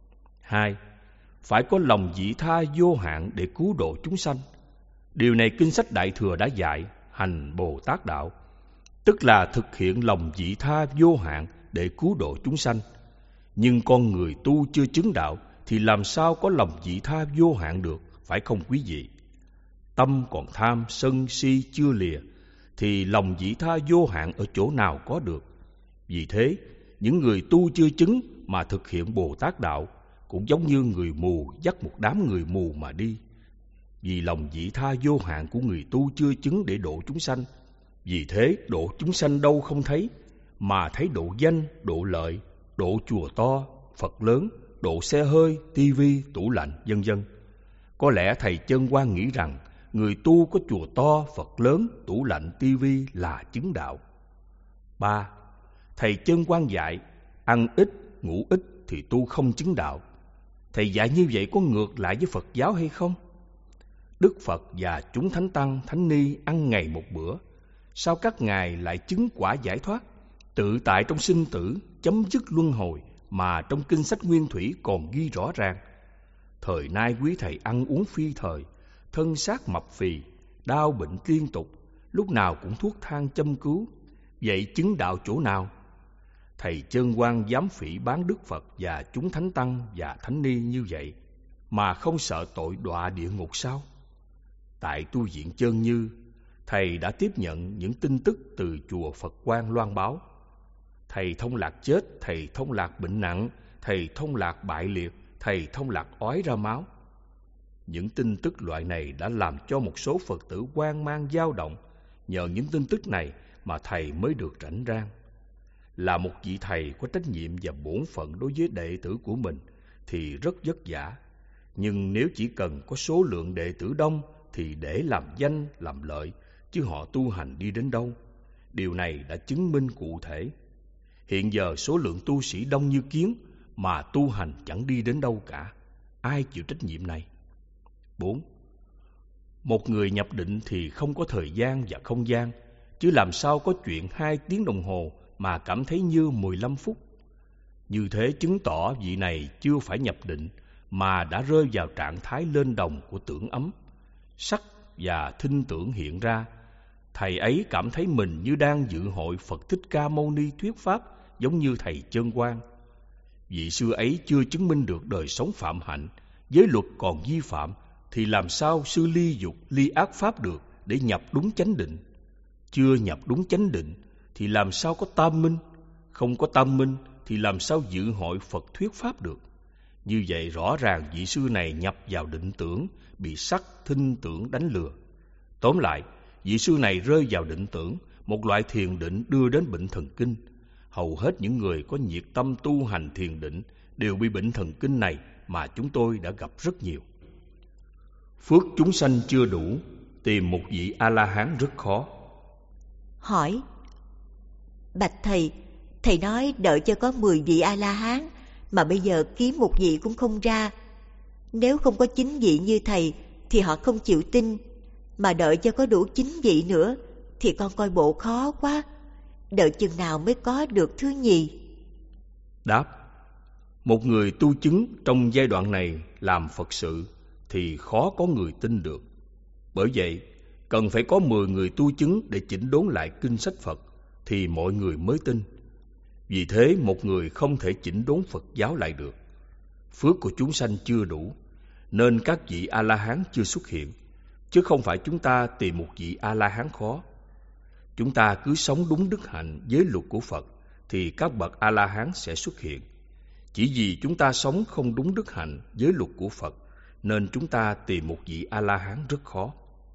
2. Phải có lòng vị tha vô hạn để cứu độ chúng sanh. Điều này kinh sách Đại Thừa đã dạy hành Bồ Tát đạo, tức là thực hiện lòng vị tha vô hạn để cứu độ chúng sanh. Nhưng con người tu chưa chứng đạo thì làm sao có lòng vị tha vô hạn được, phải không quý vị? Tâm còn tham sân si chưa lìa thì lòng vị tha vô hạn ở chỗ nào có được? Vì thế, những người tu chưa chứng mà thực hiện Bồ Tát đạo cũng giống như người mù dắt một đám người mù mà đi. Vì lòng vị tha vô hạn của người tu chưa chứng để độ chúng sanh, vì thế độ chúng sanh đâu không thấy, mà thấy độ danh, độ lợi, độ chùa to, Phật lớn, độ xe hơi, tivi, tủ lạnh, vân vân. Có lẽ thầy Chơn Quang nghĩ rằng người tu có chùa to, Phật lớn, tủ lạnh, tivi là chứng đạo. 3. Thầy Chơn Quang dạy ăn ít, ngủ ít thì tu không chứng đạo. Thầy dạy như vậy có ngược lại với Phật giáo hay không? Đức Phật và chúng thánh tăng, thánh ni ăn ngày một bữa, sao các ngài lại chứng quả giải thoát, tự tại trong sinh tử, chấm dứt luân hồi mà trong kinh sách Nguyên Thủy còn ghi rõ ràng? Thời nay quý thầy ăn uống phi thời, thân xác mập phì, đau bệnh liên tục, lúc nào cũng thuốc thang châm cứu. Vậy chứng đạo chỗ nào? Thầy Chân Quang dám phỉ báng Đức Phật và chúng thánh tăng và thánh ni như vậy mà không sợ tội đọa địa ngục sao? Tại tu viện Chân Như, thầy đã tiếp nhận những tin tức từ chùa Phật Quang loan báo. Thầy thông lạc chết, thầy thông lạc bệnh nặng, thầy thông lạc bại liệt, thầy thông lạc ói ra máu. Những tin tức loại này đã làm cho một số Phật tử hoang mang dao động. Nhờ những tin tức này mà thầy mới được rảnh rang. Là một vị thầy có trách nhiệm và bổn phận đối với đệ tử của mình thì rất vất vả. Nhưng nếu chỉ cần có số lượng đệ tử đông thì để làm danh, làm lợi, chứ họ tu hành đi đến đâu? Điều này đã chứng minh cụ thể. Hiện giờ số lượng tu sĩ đông như kiến mà tu hành chẳng đi đến đâu cả. Ai chịu trách nhiệm này? 4. Một người nhập định thì không có thời gian và không gian, chứ làm sao có chuyện 2 tiếng đồng hồ mà cảm thấy như 15 phút. Như thế chứng tỏ vị này chưa phải nhập định mà đã rơi vào trạng thái lên đồng của tưởng ấm. Sắc và thinh tưởng hiện ra. Thầy ấy cảm thấy mình như đang dự hội Phật Thích Ca Mâu Ni thuyết pháp, giống như thầy Chân Quang. Vị sư ấy chưa chứng minh được đời sống phạm hạnh, giới luật còn vi phạm, thì làm sao sư ly dục, ly ác pháp được để nhập đúng chánh định? Chưa nhập đúng chánh định thì làm sao có tam minh? Không có tam minh thì làm sao dự hội Phật thuyết pháp được? Như vậy rõ ràng vị sư này nhập vào định tưởng, bị sắc thinh tưởng đánh lừa. Tóm lại, vị sư này rơi vào định tưởng, một loại thiền định đưa đến bệnh thần kinh. Hầu hết những người có nhiệt tâm tu hành thiền định đều bị bệnh thần kinh này mà chúng tôi đã gặp rất nhiều. Phước chúng sanh chưa đủ, tìm một vị A-la-hán rất khó. Hỏi: Bạch thầy, thầy nói đợi cho có 10 vị A-la-hán, mà bây giờ kiếm một vị cũng không ra. Nếu không có 9 vị như thầy thì họ không chịu tin, mà đợi cho có đủ 9 vị nữa thì con coi bộ khó quá. Đợi chừng nào mới có được thứ nhì? Đáp: một người tu chứng trong giai đoạn này làm Phật sự thì khó có người tin được. Bởi vậy, cần phải có 10 người tu chứng để chỉnh đốn lại kinh sách Phật thì mọi người mới tin. Vì thế, một người không thể chỉnh đốn Phật giáo lại được. Phước của chúng sanh chưa đủ, nên các vị A-la-hán chưa xuất hiện, chứ không phải chúng ta tìm một vị A-la-hán khó. Chúng ta cứ sống đúng đức hạnh, giới luật của Phật thì các bậc A-la-hán sẽ xuất hiện. Chỉ vì chúng ta sống không đúng đức hạnh, giới luật của Phật nên chúng ta tìm một vị A-la-hán rất khó.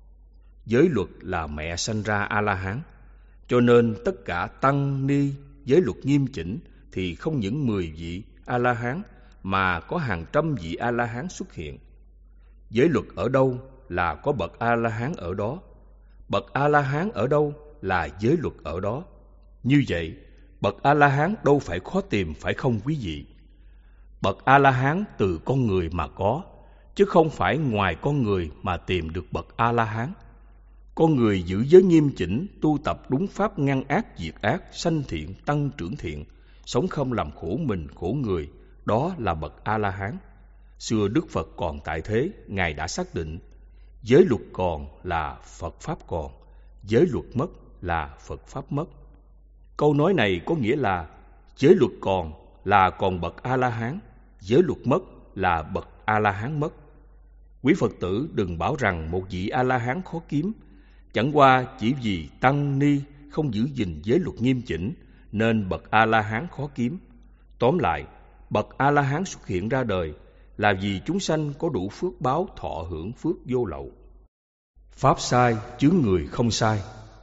Giới luật là mẹ sanh ra A-la-hán, cho nên tất cả tăng ni giới luật nghiêm chỉnh thì không những 10 vị A-la-hán mà có hàng trăm vị A-la-hán xuất hiện. Giới luật ở đâu là có bậc A-la-hán ở đó, bậc A-la-hán ở đâu là giới luật ở đó. Như vậy, bậc A-la-hán đâu phải khó tìm, phải không quý vị? Bậc A-la-hán từ con người mà có, chứ không phải ngoài con người mà tìm được bậc A-la-hán. Con người giữ giới nghiêm chỉnh, tu tập đúng pháp ngăn ác diệt ác, sanh thiện, tăng trưởng thiện, sống không làm khổ mình khổ người, đó là bậc A-la-hán. Xưa Đức Phật còn tại thế, Ngài đã xác định giới luật còn là Phật Pháp còn, giới luật mất là Phật Pháp mất. Câu nói này có nghĩa là giới luật còn là còn bậc A-la-hán, giới luật mất là bậc A-la-hán mất. Quý Phật tử đừng bảo rằng một vị A-la-hán khó kiếm, chẳng qua chỉ vì tăng ni không giữ gìn giới luật nghiêm chỉnh nên bậc A-la-hán khó kiếm. Tóm lại, bậc A-la-hán xuất hiện ra đời là vì chúng sanh có đủ phước báo thọ hưởng phước vô lậu. Pháp sai chướng người không sai.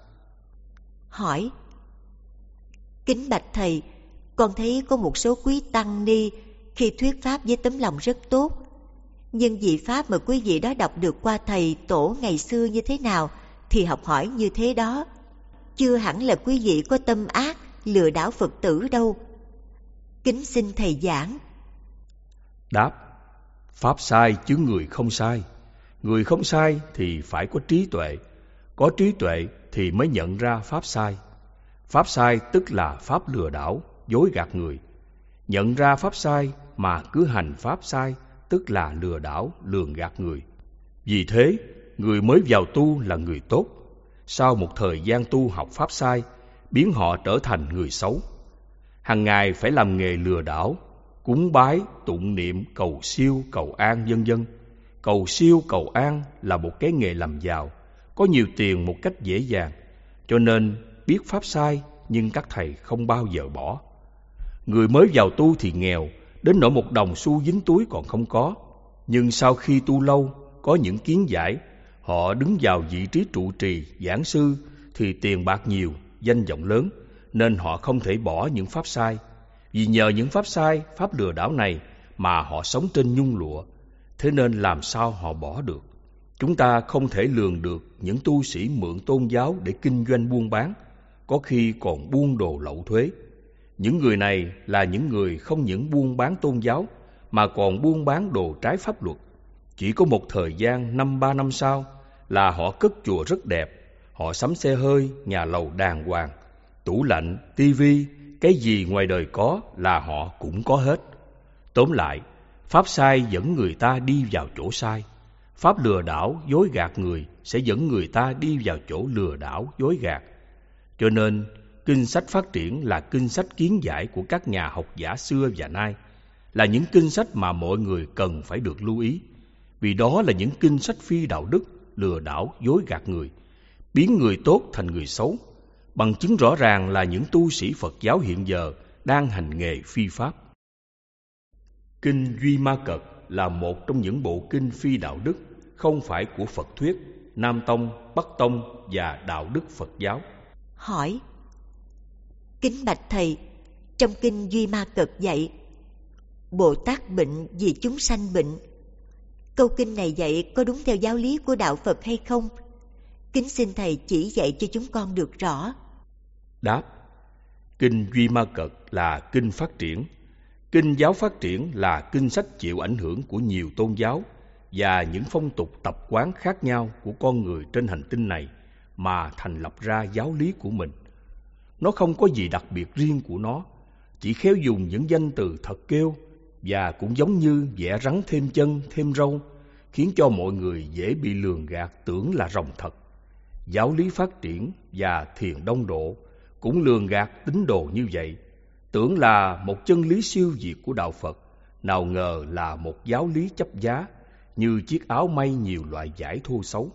Hỏi: kính bạch thầy, con thấy có một số quý tăng ni khi thuyết pháp với tấm lòng rất tốt, nhưng vì pháp mà quý vị đó đọc được qua thầy tổ ngày xưa như thế nào thì học hỏi như thế đó, chưa hẳn là quý vị có tâm ác lừa đảo Phật tử đâu. Kính xin thầy giảng. Đáp: Pháp sai chứ người không sai. Người không sai thì phải có trí tuệ. Có trí tuệ thì mới nhận ra pháp sai. Pháp sai tức là pháp lừa đảo, dối gạt người. Nhận ra pháp sai mà cứ hành pháp sai tức là lừa đảo, lường gạt người. Vì thế, người mới vào tu là người tốt. Sau một thời gian tu học pháp sai, biến họ trở thành người xấu. Hằng ngày phải làm nghề lừa đảo, cúng bái, tụng niệm, cầu siêu, cầu an vân vân. Cầu siêu, cầu an là một cái nghề làm giàu, có nhiều tiền một cách dễ dàng. Cho nên biết pháp sai nhưng các thầy không bao giờ bỏ. Người mới vào tu thì nghèo, đến nỗi một đồng xu dính túi còn không có. Nhưng sau khi tu lâu, có những kiến giải, họ đứng vào vị trí trụ trì, giảng sư thì tiền bạc nhiều, danh vọng lớn, nên họ không thể bỏ những pháp sai. Vì nhờ những pháp sai, pháp lừa đảo này mà họ sống trên nhung lụa. Thế nên làm sao họ bỏ được? Chúng ta không thể lường được những tu sĩ mượn tôn giáo để kinh doanh buôn bán, có khi còn buôn đồ lậu thuế. Những người này là những người không những buôn bán tôn giáo mà còn buôn bán đồ trái pháp luật. Chỉ có một thời gian 5-3 năm sau là họ cất chùa rất đẹp, họ sắm xe hơi, nhà lầu đàng hoàng, tủ lạnh, tivi, cái gì ngoài đời có là họ cũng có hết. Tóm lại, pháp sai dẫn người ta đi vào chỗ sai. Pháp lừa đảo, dối gạt người sẽ dẫn người ta đi vào chỗ lừa đảo, dối gạt. Cho nên, kinh sách phát triển là kinh sách kiến giải của các nhà học giả xưa và nay, là những kinh sách mà mọi người cần phải được lưu ý. Vì đó là những kinh sách phi đạo đức, lừa đảo, dối gạt người, biến người tốt thành người xấu. Bằng chứng rõ ràng là những tu sĩ Phật giáo hiện giờ đang hành nghề phi pháp. Kinh Duy Ma Cật là một trong những bộ kinh phi đạo đức, không phải của Phật thuyết, Nam Tông, Bắc Tông và đạo đức Phật giáo. Hỏi: kính bạch thầy, trong kinh Duy Ma Cật dạy Bồ Tát bệnh vì chúng sanh bệnh. Câu kinh này dạy có đúng theo giáo lý của đạo Phật hay không? Kính xin thầy chỉ dạy cho chúng con được rõ. Đáp: kinh Duy Ma Cật là kinh phát triển. Kinh giáo phát triển là kinh sách chịu ảnh hưởng của nhiều tôn giáo và những phong tục tập quán khác nhau của con người trên hành tinh này mà thành lập ra giáo lý của mình. Nó không có gì đặc biệt riêng của nó, chỉ khéo dùng những danh từ thật kêu và cũng giống như vẽ rắn thêm chân, thêm râu, khiến cho mọi người dễ bị lường gạt tưởng là rồng thật. Giáo lý phát triển và thiền đông độ cũng lường gạt tín đồ như vậy, tưởng là một chân lý siêu việt của đạo Phật, nào ngờ là một giáo lý chấp giá, như chiếc áo may nhiều loại vải thô xấu.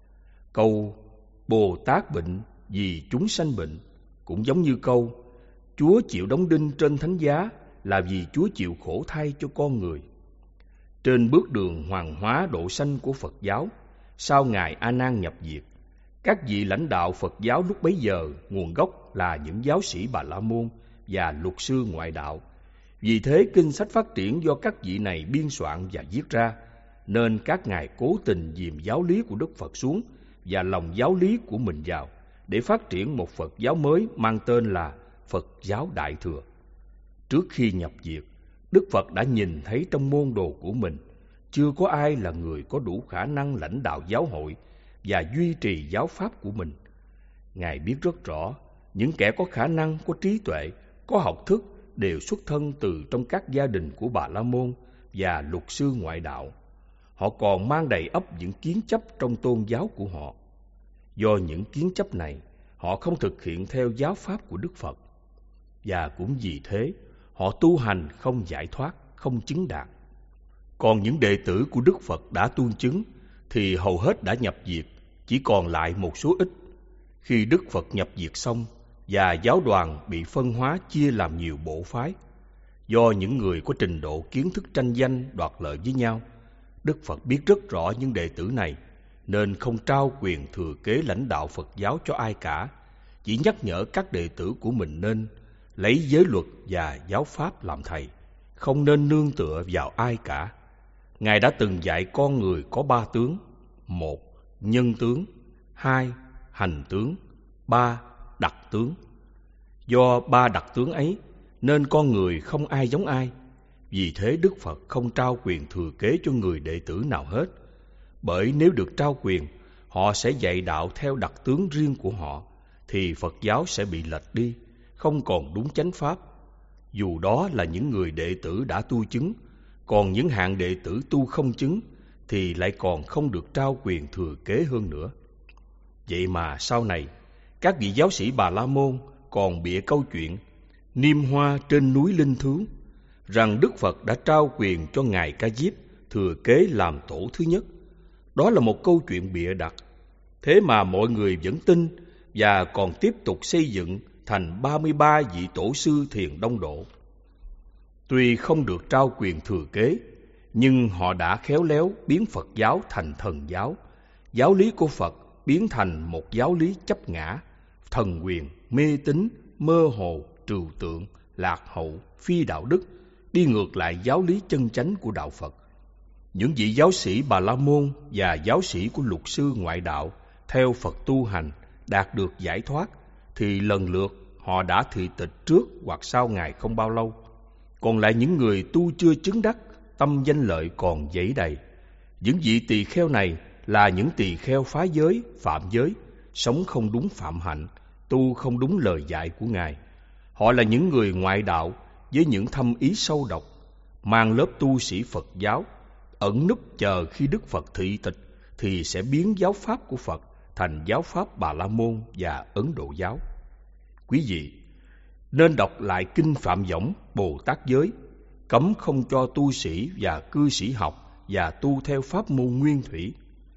Câu Bồ Tát bệnh vì chúng sanh bệnh cũng giống như câu Chúa chịu đóng đinh trên thánh giá là vì Chúa chịu khổ thay cho con người. Trên bước đường hoàng hóa độ sanh của Phật giáo, sau Ngài A Nan nhập diệt, các vị lãnh đạo Phật giáo lúc bấy giờ nguồn gốc là những giáo sĩ Bà La Môn và luật sư ngoại đạo. Vì thế kinh sách phát triển do các vị này biên soạn và viết ra, nên các ngài cố tình dìm giáo lý của Đức Phật xuống và lòng giáo lý của mình vào, để phát triển một Phật giáo mới mang tên là Phật giáo Đại Thừa. Trước khi nhập diệt, Đức Phật đã nhìn thấy trong môn đồ của mình chưa có ai là người có đủ khả năng lãnh đạo giáo hội và duy trì giáo pháp của mình. Ngài biết rất rõ, những kẻ có khả năng, có trí tuệ, có học thức đều xuất thân từ trong các gia đình của Bà La Môn và luật sư ngoại đạo. Họ còn mang đầy ắp những kiến chấp trong tôn giáo của họ. Do những kiến chấp này, họ không thực hiện theo giáo pháp của Đức Phật. Và cũng vì thế, họ tu hành không giải thoát, không chứng đạt. Còn những đệ tử của Đức Phật đã tu chứng thì hầu hết đã nhập diệt, chỉ còn lại một số ít. Khi Đức Phật nhập diệt xong và giáo đoàn bị phân hóa chia làm nhiều bộ phái, do những người có trình độ kiến thức tranh danh đoạt lợi với nhau, Đức Phật biết rất rõ những đệ tử này nên không trao quyền thừa kế lãnh đạo Phật giáo cho ai cả, chỉ nhắc nhở các đệ tử của mình nên lấy giới luật và giáo pháp làm thầy, không nên nương tựa vào ai cả. Ngài đã từng dạy con người có 3 tướng: 1. Nhân tướng, 2. Hành tướng, 3. Đặc tướng. Do 3 đặc tướng ấy nên con người không ai giống ai. Vì thế Đức Phật không trao quyền thừa kế cho người đệ tử nào hết. Bởi nếu được trao quyền, họ sẽ dạy đạo theo đặc tướng riêng của họ, thì Phật giáo sẽ bị lệch đi, không còn đúng chánh pháp. Dù đó là những người đệ tử đã tu chứng, còn những hạng đệ tử tu không chứng thì lại còn không được trao quyền thừa kế hơn nữa. Vậy mà sau này, các vị giáo sĩ Bà La Môn còn bịa câu chuyện niêm hoa trên núi Linh Thướng, rằng Đức Phật đã trao quyền cho Ngài Ca Diếp thừa kế làm tổ thứ nhất. Đó là một câu chuyện bịa đặt. Thế mà mọi người vẫn tin và còn tiếp tục xây dựng thành 33 vị tổ sư Thiền Đông Độ. Tuy không được trao quyền thừa kế, nhưng họ đã khéo léo biến Phật giáo thành thần giáo, giáo lý của Phật biến thành một giáo lý chấp ngã, thần quyền, mê tín, mơ hồ, trừu tượng, lạc hậu, phi đạo đức, đi ngược lại giáo lý chân chánh của đạo Phật. Những vị giáo sĩ Bà La Môn và giáo sĩ của luật sư ngoại đạo theo Phật tu hành đạt được giải thoát, thì lần lượt họ đã thị tịch trước hoặc sau Ngài không bao lâu. Còn lại những người tu chưa chứng đắc, tâm danh lợi còn dẫy đầy. Những vị tỳ kheo này là những tỳ kheo phá giới, phạm giới, sống không đúng phạm hạnh, tu không đúng lời dạy của Ngài. Họ là những người ngoại đạo với những thâm ý sâu độc, mang lớp tu sĩ Phật giáo, ẩn núp chờ khi Đức Phật thị tịch thì sẽ biến giáo pháp của Phật thành giáo pháp Bà La Môn và Ấn Độ giáo. Quý vị nên đọc lại kinh Phạm Võng Bồ Tát Giới, cấm không cho tu sĩ và cư sĩ học và tu theo pháp môn nguyên thủy.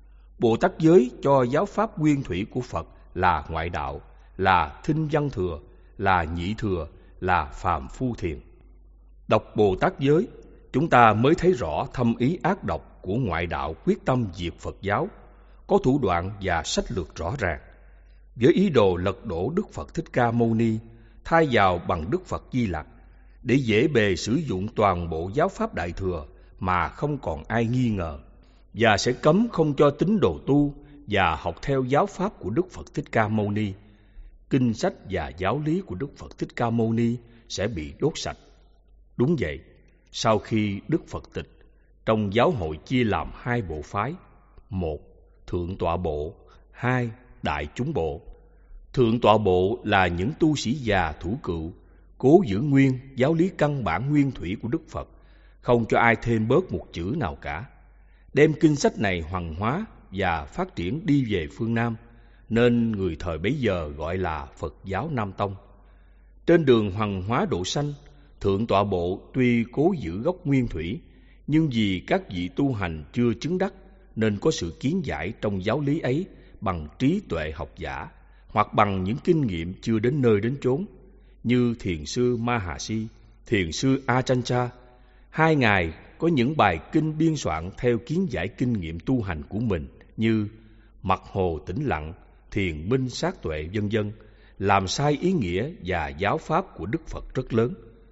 Bồ Tát Giới cho giáo pháp nguyên thủy của Phật là ngoại đạo, là thinh văn thừa, là nhị thừa, là phàm phu thiền. Đọc Bồ Tát Giới, chúng ta mới thấy rõ thâm ý ác độc của ngoại đạo quyết tâm diệt Phật giáo, có thủ đoạn và sách lược rõ ràng, với ý đồ lật đổ Đức Phật Thích Ca Mâu Ni, thay vào bằng Đức Phật Di Lặc, để dễ bề sử dụng toàn bộ giáo pháp Đại Thừa mà không còn ai nghi ngờ, và sẽ cấm không cho tín đồ tu và học theo giáo pháp của Đức Phật Thích Ca Mâu Ni. Kinh sách và giáo lý của Đức Phật Thích Ca Mâu Ni sẽ bị đốt sạch. Đúng vậy, sau khi Đức Phật tịch, trong giáo hội chia làm hai bộ phái: một, Thượng Tọa Bộ; hai, Đại Chúng Bộ. Thượng Tọa Bộ là những tu sĩ già thủ cựu, cố giữ nguyên giáo lý căn bản nguyên thủy của Đức Phật, không cho ai thêm bớt một chữ nào cả, đem kinh sách này hoằng hóa và phát triển đi về phương Nam, nên người thời bấy giờ gọi là Phật giáo Nam Tông. Trên đường hoằng hóa độ sanh, Thượng Tọa Bộ tuy cố giữ gốc nguyên thủy, nhưng vì các vị tu hành chưa chứng đắc, nên có sự kiến giải trong giáo lý ấy bằng trí tuệ học giả, hoặc bằng những kinh nghiệm chưa đến nơi đến chốn, như Thiền sư Mahasi, Thiền sư Achancha. Hai ngài có những bài kinh biên soạn theo kiến giải kinh nghiệm tu hành của mình, như Mặt Hồ Tĩnh Lặng, Thiền Minh Sát Tuệ, vân vân, làm sai ý nghĩa và giáo pháp của Đức Phật rất lớn.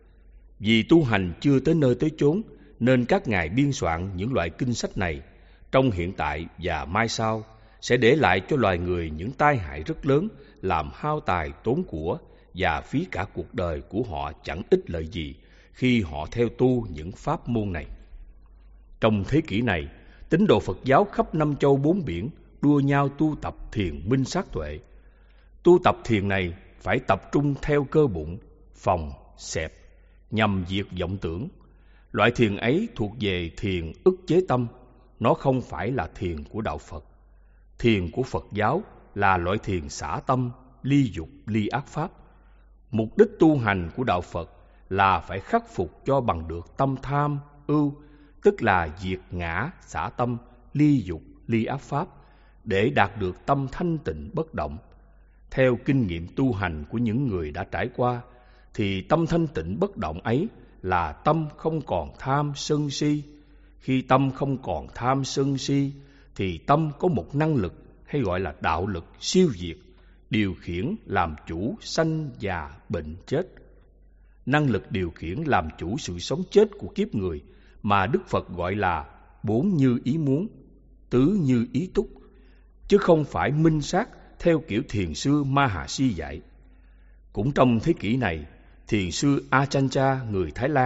Vì tu hành chưa tới nơi tới chốn, nên các ngài biên soạn những loại kinh sách này trong hiện tại và mai sau sẽ để lại cho loài người những tai hại rất lớn, làm hao tài tốn của và phí cả cuộc đời của họ chẳng ích lợi gì khi họ theo tu những pháp môn này. Trong thế kỷ này, tín đồ Phật giáo khắp năm châu bốn biển đua nhau tu tập thiền minh sát tuệ. Tu tập thiền này phải tập trung theo cơ bụng, phòng, xẹp, nhằm diệt vọng tưởng. Loại thiền ấy thuộc về thiền ức chế tâm, nó không phải là thiền của đạo Phật. Thiền của Phật giáo là loại thiền xả tâm, ly dục, ly ác pháp. Mục đích tu hành của đạo Phật là phải khắc phục cho bằng được tâm tham, ưu, tức là diệt ngã, xả tâm, ly dục, ly ác pháp, để đạt được tâm thanh tịnh bất động. Theo kinh nghiệm tu hành của những người đã trải qua, thì tâm thanh tịnh bất động ấy là tâm không còn tham sân si. Khi tâm không còn tham sân si, thì tâm có một năng lực, hay gọi là đạo lực siêu việt, điều khiển làm chủ sanh già bệnh chết. Năng lực điều khiển làm chủ sự sống chết của kiếp người mà Đức Phật gọi là bốn như ý muốn, tứ như ý túc, chứ không phải minh sát theo kiểu thiền sư Mahasi dạy. Cũng trong thế kỷ này, thiền sư Achancha người Thái Lan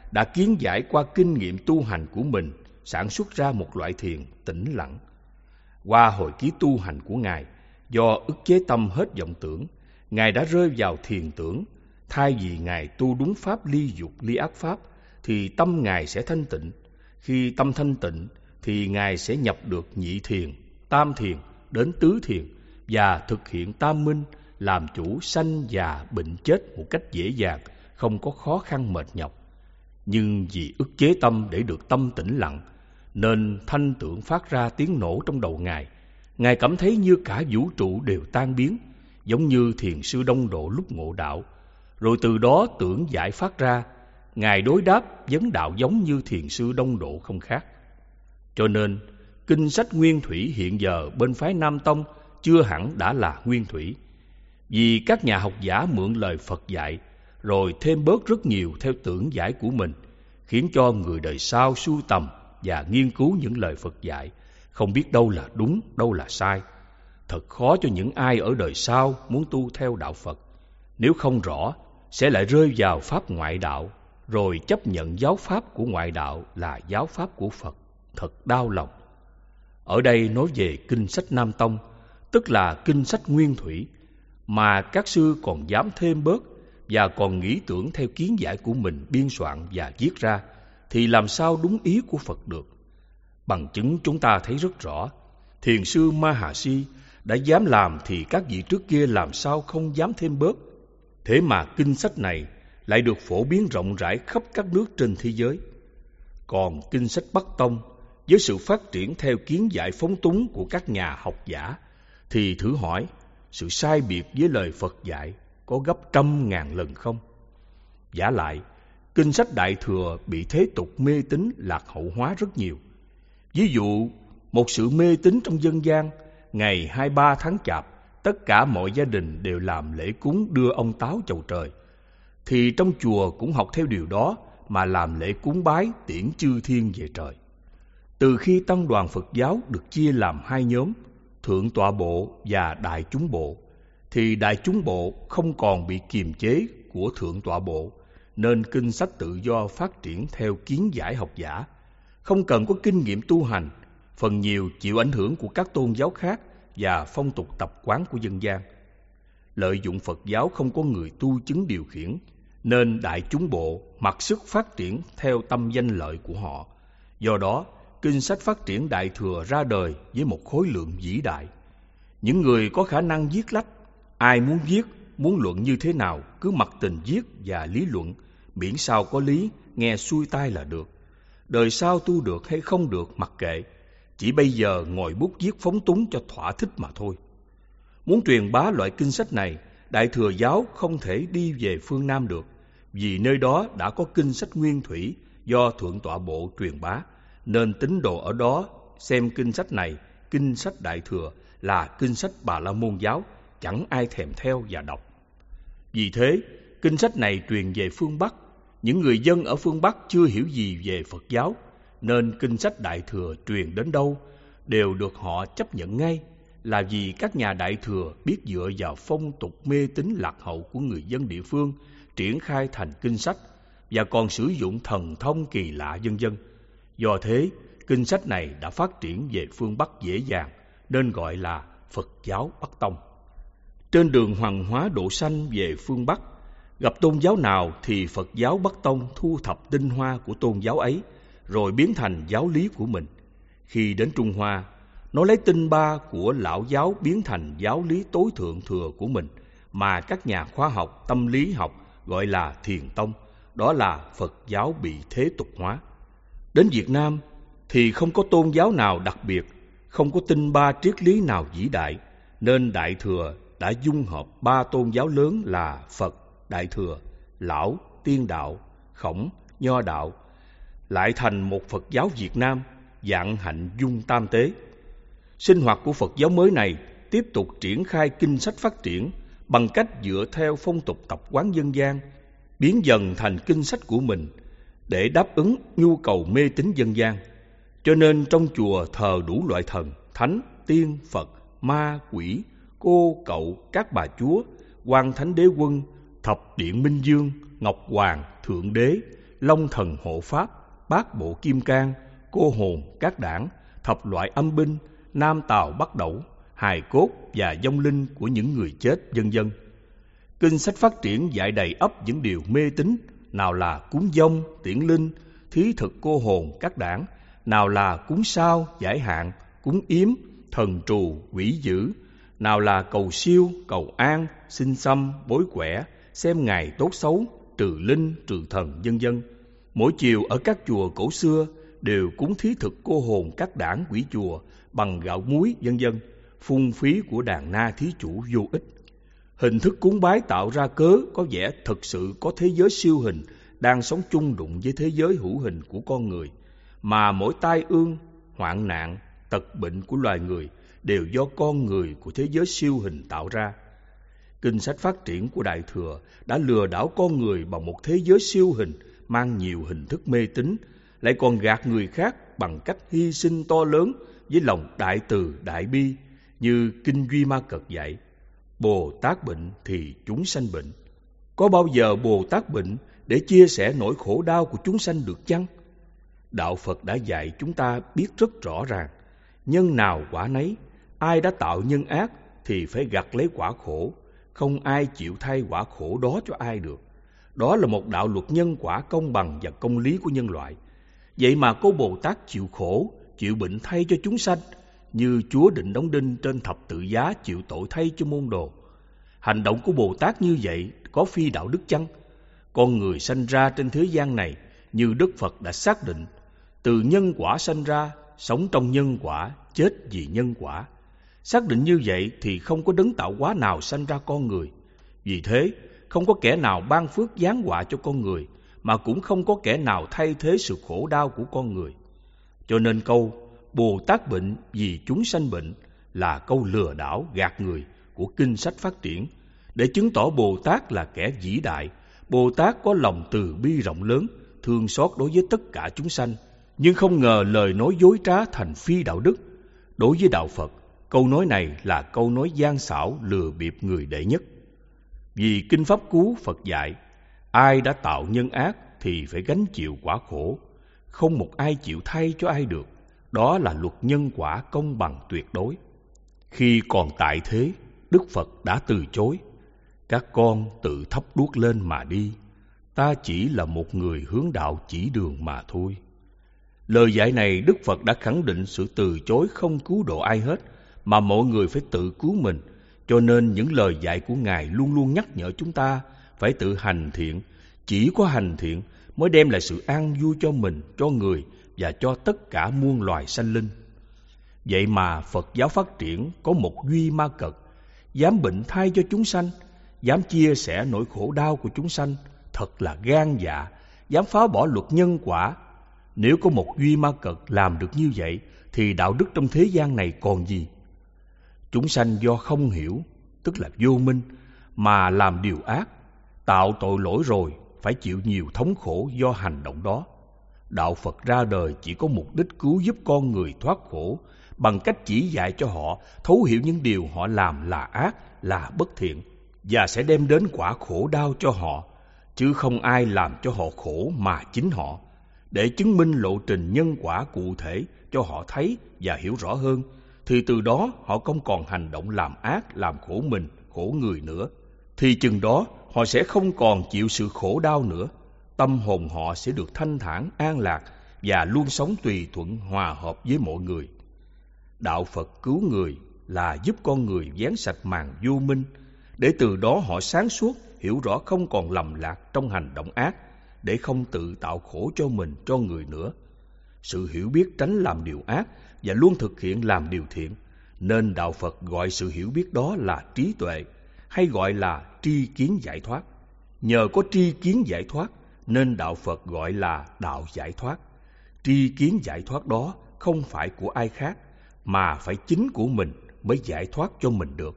đã kiến giải qua kinh nghiệm tu hành của mình, sản xuất ra một loại thiền tĩnh lặng. Qua hồi ký tu hành của Ngài, do ức chế tâm hết vọng tưởng, Ngài đã rơi vào thiền tưởng. Thay vì Ngài tu đúng pháp ly dục ly ác pháp, thì tâm Ngài sẽ thanh tịnh. Khi tâm thanh tịnh, thì Ngài sẽ nhập được nhị thiền, tam thiền, đến tứ thiền, và thực hiện tam minh, làm chủ sanh già bệnh chết một cách dễ dàng, không có khó khăn mệt nhọc. Nhưng vì ức chế tâm để được tâm tĩnh lặng, nên thanh tưởng phát ra tiếng nổ trong đầu Ngài. Ngài cảm thấy như cả vũ trụ đều tan biến, giống như thiền sư Đông Độ lúc ngộ đạo. Rồi từ đó tưởng giải phát ra. Ngài đối đáp vấn đạo giống như thiền sư Đông Độ không khác. Cho nên, kinh sách Nguyên Thủy hiện giờ bên phái Nam Tông chưa hẳn đã là Nguyên Thủy. Vì các nhà học giả mượn lời Phật dạy, rồi thêm bớt rất nhiều theo tưởng giải của mình, khiến cho người đời sau sưu tầm và nghiên cứu những lời Phật dạy, không biết đâu là đúng, đâu là sai. Thật khó cho những ai ở đời sau muốn tu theo đạo Phật. Nếu không rõ, sẽ lại rơi vào pháp ngoại đạo, rồi chấp nhận giáo pháp của ngoại đạo là giáo pháp của Phật. Thật đau lòng. Ở đây nói về kinh sách Nam Tông, tức là kinh sách Nguyên Thủy, mà các sư còn dám thêm bớt và còn nghĩ tưởng theo kiến giải của mình biên soạn và viết ra, thì làm sao đúng ý của Phật được. Bằng chứng chúng ta thấy rất rõ, thiền sư Mahasi đã dám làm thì các vị trước kia làm sao không dám thêm bớt. Thế mà kinh sách này lại được phổ biến rộng rãi khắp các nước trên thế giới. Còn kinh sách Bắc Tông, với sự phát triển theo kiến giải phóng túng của các nhà học giả, thì thử hỏi, sự sai biệt với lời Phật dạy có gấp 100.000 lần không? Vả lại, kinh sách Đại Thừa bị thế tục mê tín lạc hậu hóa rất nhiều. Ví dụ, một sự mê tín trong dân gian, ngày 23 tháng Chạp, tất cả mọi gia đình đều làm lễ cúng đưa ông Táo chầu trời. Thì trong chùa cũng học theo điều đó mà làm lễ cúng bái tiễn chư thiên về trời. Từ khi tăng đoàn Phật giáo được chia làm hai nhóm, Thượng Tọa Bộ và Đại Chúng Bộ, thì Đại Chúng Bộ không còn bị kiềm chế của Thượng Tọa Bộ, nên kinh sách tự do phát triển theo kiến giải học giả, không cần có kinh nghiệm tu hành, phần nhiều chịu ảnh hưởng của các tôn giáo khác và phong tục tập quán của dân gian. Lợi dụng Phật giáo không có người tu chứng điều khiển, nên Đại Chúng Bộ mặc sức phát triển theo tâm danh lợi của họ. Do đó, kinh sách phát triển Đại Thừa ra đời với một khối lượng vĩ đại. Những người có khả năng viết lách, ai muốn viết, muốn luận như thế nào, cứ mặc tình viết và lý luận, miễn sao có lý, nghe xuôi tai là được. Đời sau tu được hay không được mặc kệ, chỉ bây giờ ngồi bút viết phóng túng cho thỏa thích mà thôi. Muốn truyền bá loại kinh sách này, Đại Thừa giáo không thể đi về phương Nam được, vì nơi đó đã có kinh sách Nguyên Thủy do Thượng Tọa Bộ truyền bá, nên tín đồ ở đó xem kinh sách này, kinh sách Đại Thừa, là kinh sách Bà La Môn giáo, chẳng ai thèm theo và đọc. Vì thế, kinh sách này truyền về phương Bắc. Những người dân ở phương Bắc chưa hiểu gì về Phật giáo, nên kinh sách Đại Thừa truyền đến đâu đều được họ chấp nhận ngay, là vì các nhà Đại Thừa biết dựa vào phong tục mê tín lạc hậu của người dân địa phương triển khai thành kinh sách, và còn sử dụng thần thông kỳ lạ vân vân. Do thế, kinh sách này đã phát triển về phương Bắc dễ dàng, nên gọi là Phật giáo Bắc Tông. Trên đường hoàng hóa độ sanh về phương Bắc, gặp tôn giáo nào thì Phật giáo Bắc Tông thu thập tinh hoa của tôn giáo ấy, rồi biến thành giáo lý của mình. Khi đến Trung Hoa, nó lấy tinh ba của lão giáo biến thành giáo lý tối thượng thừa của mình, mà các nhà khoa học, tâm lý học gọi là Thiền Tông. Đó là Phật giáo bị thế tục hóa. Đến Việt Nam thì không có tôn giáo nào đặc biệt, không có tinh ba triết lý nào vĩ đại, nên Đại Thừa đã dung hợp ba tôn giáo lớn là Phật, Đại Thừa, Lão, Tiên Đạo, Khổng, Nho Đạo, lại thành một Phật giáo Việt Nam, dạng hạnh dung tam tế. Sinh hoạt của Phật giáo mới này tiếp tục triển khai kinh sách phát triển bằng cách dựa theo phong tục tập quán dân gian, biến dần thành kinh sách của mình để đáp ứng nhu cầu mê tín dân gian. Cho nên trong chùa thờ đủ loại thần, thánh, tiên, Phật, ma, quỷ, cô, cậu, các bà chúa, Quan Thánh Đế Quân, Thập Điện Minh Dương, Ngọc Hoàng, Thượng Đế, Long thần hộ pháp, bát bộ kim cang, cô hồn các đảng, thập loại âm binh, nam tào bắc đẩu, hài cốt và vong linh của những người chết, vân vân. Kinh sách phát triển dạy đầy ắp những điều mê tín, nào là cúng vong, tiễn linh, thí thực cô hồn các đảng, nào là cúng sao, giải hạn, cúng yếm, thần trù, quỷ dữ, nào là cầu siêu, cầu an, xin xăm, bối quẻ, xem ngày tốt xấu, trừ linh, trừ thần, vân vân. Mỗi chiều ở các chùa cổ xưa đều cúng thí thực cô hồn các đảng quỷ chùa bằng gạo muối, vân vân, phung phí của đàn na thí chủ vô ích. Hình thức cúng bái tạo ra cớ có vẻ thực sự có thế giới siêu hình đang sống chung đụng với thế giới hữu hình của con người, mà mỗi tai ương, hoạn nạn, tật bệnh của loài người đều do con người của thế giới siêu hình tạo ra. Kinh sách phát triển của Đại Thừa đã lừa đảo con người bằng một thế giới siêu hình mang nhiều hình thức mê tín, lại còn gạt người khác bằng cách hy sinh to lớn với lòng đại từ đại bi, như Kinh Duy Ma Cật dạy: Bồ Tát bệnh thì chúng sanh bệnh. Có bao giờ Bồ Tát bệnh để chia sẻ nỗi khổ đau của chúng sanh được chăng? Đạo Phật đã dạy chúng ta biết rất rõ ràng, nhân nào quả nấy, ai đã tạo nhân ác thì phải gặt lấy quả khổ, không ai chịu thay quả khổ đó cho ai được. Đó là một đạo luật nhân quả công bằng và công lý của nhân loại. Vậy mà có Bồ Tát chịu khổ, chịu bệnh thay cho chúng sanh, như Chúa Định Đóng Đinh trên thập tự giá chịu tội thay cho môn đồ. Hành động của Bồ Tát như vậy có phi đạo đức chăng? Con người sanh ra trên thế gian này, như Đức Phật đã xác định, từ nhân quả sanh ra, sống trong nhân quả, chết vì nhân quả. Xác định như vậy thì không có đấng tạo hóa nào sanh ra con người. Vì thế, không có kẻ nào ban phước giáng họa cho con người, mà cũng không có kẻ nào thay thế sự khổ đau của con người. Cho nên câu Bồ Tát bệnh vì chúng sanh bệnh là câu lừa đảo gạt người của kinh sách phát triển, để chứng tỏ Bồ Tát là kẻ vĩ đại. Bồ Tát có lòng từ bi rộng lớn, thương xót đối với tất cả chúng sanh. Nhưng không ngờ lời nói dối trá thành phi đạo đức. Đối với đạo Phật, câu nói này là câu nói gian xảo lừa bịp người đệ nhất. Vì kinh pháp cú Phật dạy, ai đã tạo nhân ác thì phải gánh chịu quả khổ, không một ai chịu thay cho ai được. Đó là luật nhân quả công bằng tuyệt đối. Khi còn tại thế, Đức Phật đã từ chối: Các con tự thắp đuốc lên mà đi, ta chỉ là một người hướng đạo chỉ đường mà thôi. Lời dạy này Đức Phật đã khẳng định sự từ chối không cứu độ ai hết, mà mọi người phải tự cứu mình. Cho nên những lời dạy của Ngài luôn luôn nhắc nhở chúng ta phải tự hành thiện. Chỉ có hành thiện mới đem lại sự an vui cho mình, cho người và cho tất cả muôn loài sanh linh. Vậy mà Phật giáo phát triển có một Duy Ma Cật, dám bệnh thay cho chúng sanh, dám chia sẻ nỗi khổ đau của chúng sanh, thật là gan dạ, dám phá bỏ luật nhân quả. Nếu có một Duy Ma Cật làm được như vậy, thì đạo đức trong thế gian này còn gì? Chúng sanh do không hiểu, tức là vô minh, mà làm điều ác, tạo tội lỗi rồi phải chịu nhiều thống khổ do hành động đó. Đạo Phật ra đời chỉ có mục đích cứu giúp con người thoát khổ, bằng cách chỉ dạy cho họ thấu hiểu những điều họ làm là ác, là bất thiện, và sẽ đem đến quả khổ đau cho họ, chứ không ai làm cho họ khổ mà chính họ. Để chứng minh lộ trình nhân quả cụ thể cho họ thấy và hiểu rõ hơn, thì từ đó họ không còn hành động làm ác, làm khổ mình, khổ người nữa. Thì chừng đó họ sẽ không còn chịu sự khổ đau nữa. Tâm hồn họ sẽ được thanh thản, an lạc và luôn sống tùy thuận, hòa hợp với mọi người. Đạo Phật cứu người là giúp con người vén sạch màn vô minh, để từ đó họ sáng suốt, hiểu rõ không còn lầm lạc trong hành động ác, để không tự tạo khổ cho mình, cho người nữa. Sự hiểu biết tránh làm điều ác và luôn thực hiện làm điều thiện, nên Đạo Phật gọi sự hiểu biết đó là trí tuệ, hay gọi là tri kiến giải thoát. Nhờ có tri kiến giải thoát nên Đạo Phật gọi là đạo giải thoát. Tri kiến giải thoát đó không phải của ai khác, mà phải chính của mình mới giải thoát cho mình được.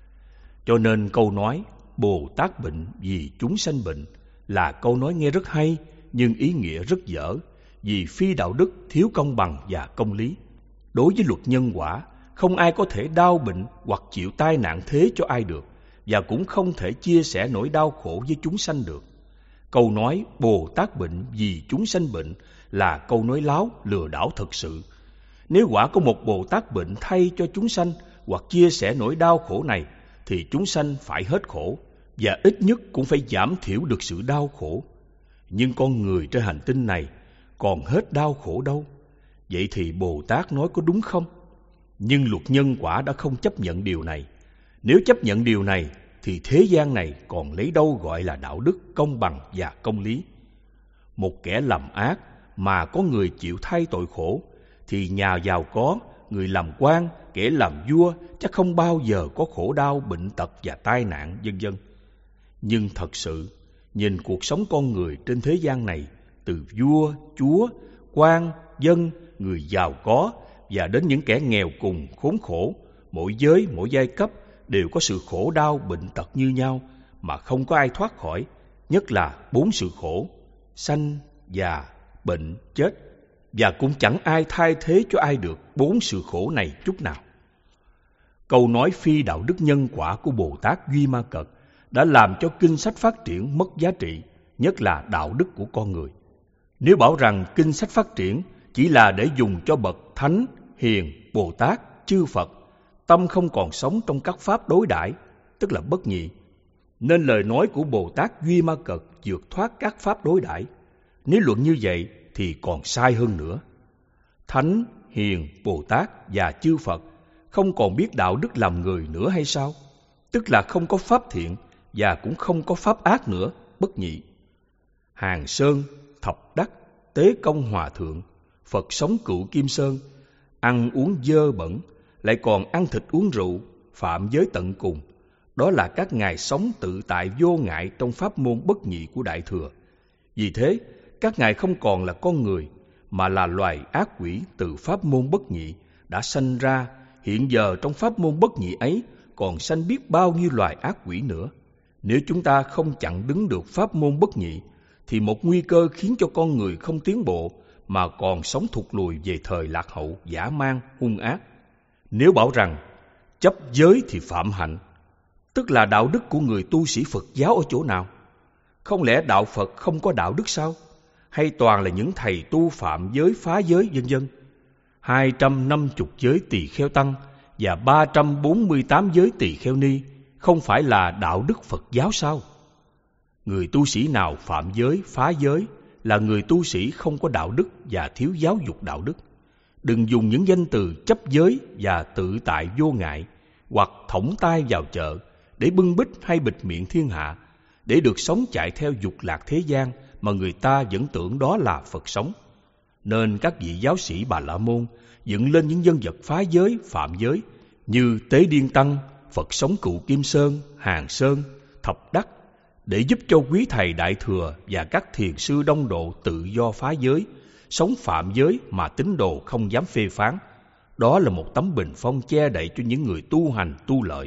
Cho nên câu nói Bồ Tát bệnh vì chúng sanh bệnh là câu nói nghe rất hay, nhưng ý nghĩa rất dở, vì phi đạo đức, thiếu công bằng và công lý. Đối với luật nhân quả, không ai có thể đau bệnh hoặc chịu tai nạn thế cho ai được, và cũng không thể chia sẻ nỗi đau khổ với chúng sanh được. Câu nói Bồ Tát bệnh vì chúng sanh bệnh là câu nói láo, lừa đảo thật sự. Nếu quả có một Bồ Tát bệnh thay cho chúng sanh hoặc chia sẻ nỗi đau khổ này, thì chúng sanh phải hết khổ, và ít nhất cũng phải giảm thiểu được sự đau khổ. Nhưng con người trên hành tinh này còn hết đau khổ đâu. Vậy thì Bồ Tát nói có đúng không? Nhưng luật nhân quả đã không chấp nhận điều này. Nếu chấp nhận điều này, thì thế gian này còn lấy đâu gọi là đạo đức, công bằng và công lý. Một kẻ làm ác mà có người chịu thay tội khổ, thì nhà giàu có, người làm quan, kẻ làm vua chắc không bao giờ có khổ đau, bệnh tật và tai nạn, vân vân. Nhưng thật sự, nhìn cuộc sống con người trên thế gian này, từ vua, chúa, quan, dân, người giàu có và đến những kẻ nghèo cùng, khốn khổ, mỗi giới, mỗi giai cấp đều có sự khổ đau, bệnh tật như nhau mà không có ai thoát khỏi, nhất là 4 sự khổ: sanh, già, bệnh, chết, và cũng chẳng ai thay thế cho ai được 4 sự khổ này chút nào. Câu nói phi đạo đức nhân quả của Bồ Tát Duy Ma Cật đã làm cho kinh sách phát triển mất giá trị, nhất là đạo đức của con người. Nếu bảo rằng kinh sách phát triển chỉ là để dùng cho bậc thánh, hiền, Bồ Tát, chư Phật, tâm không còn sống trong các pháp đối đãi, tức là bất nhị, nên lời nói của Bồ Tát Duy Ma Cật vượt thoát các pháp đối đãi. Nếu luận như vậy thì còn sai hơn nữa. Thánh, hiền, Bồ Tát và chư Phật không còn biết đạo đức làm người nữa hay sao? Tức là không có pháp thiện và cũng không có pháp ác nữa, bất nhị. Hàng Sơn, Thập Đắc, Tế Công Hòa Thượng, Phật sống Cựu Kim Sơn, ăn uống dơ bẩn, lại còn ăn thịt uống rượu, phạm giới tận cùng. Đó là các ngài sống tự tại vô ngại trong pháp môn bất nhị của Đại Thừa. Vì thế, các ngài không còn là con người, mà là loài ác quỷ từ pháp môn bất nhị đã sanh ra. Hiện giờ trong pháp môn bất nhị ấy còn sanh biết bao nhiêu loài ác quỷ nữa. Nếu chúng ta không chặn đứng được pháp môn bất nhị, thì một nguy cơ khiến cho con người không tiến bộ, mà còn sống thụt lùi về thời lạc hậu, dã man, hung ác. Nếu bảo rằng chấp giới thì phạm hạnh, tức là đạo đức của người tu sĩ Phật giáo ở chỗ nào? Không lẽ đạo Phật không có đạo đức sao? Hay toàn là những thầy tu phạm giới, phá giới, vân vân? 250 giới tỳ kheo tăng và 348 giới tỳ kheo ni không phải là đạo đức Phật giáo sao? Người tu sĩ nào phạm giới, phá giới là người tu sĩ không có đạo đức và thiếu giáo dục đạo đức. Đừng dùng những danh từ chấp giới và tự tại vô ngại hoặc thõng tay vào chợ để bưng bít hay bịt miệng thiên hạ, để được sống chạy theo dục lạc thế gian mà người ta vẫn tưởng đó là Phật sống. Nên các vị giáo sĩ Bà La Môn dựng lên những nhân vật phá giới, phạm giới như Tế Điên Tăng, Phật sống Cựu Kim Sơn, Hàng Sơn, Thập Đắc, để giúp cho quý thầy Đại Thừa và các thiền sư đông độ tự do phá giới, sống phạm giới mà tín đồ không dám phê phán. Đó là một tấm bình phong che đậy cho những người tu hành tu lợi.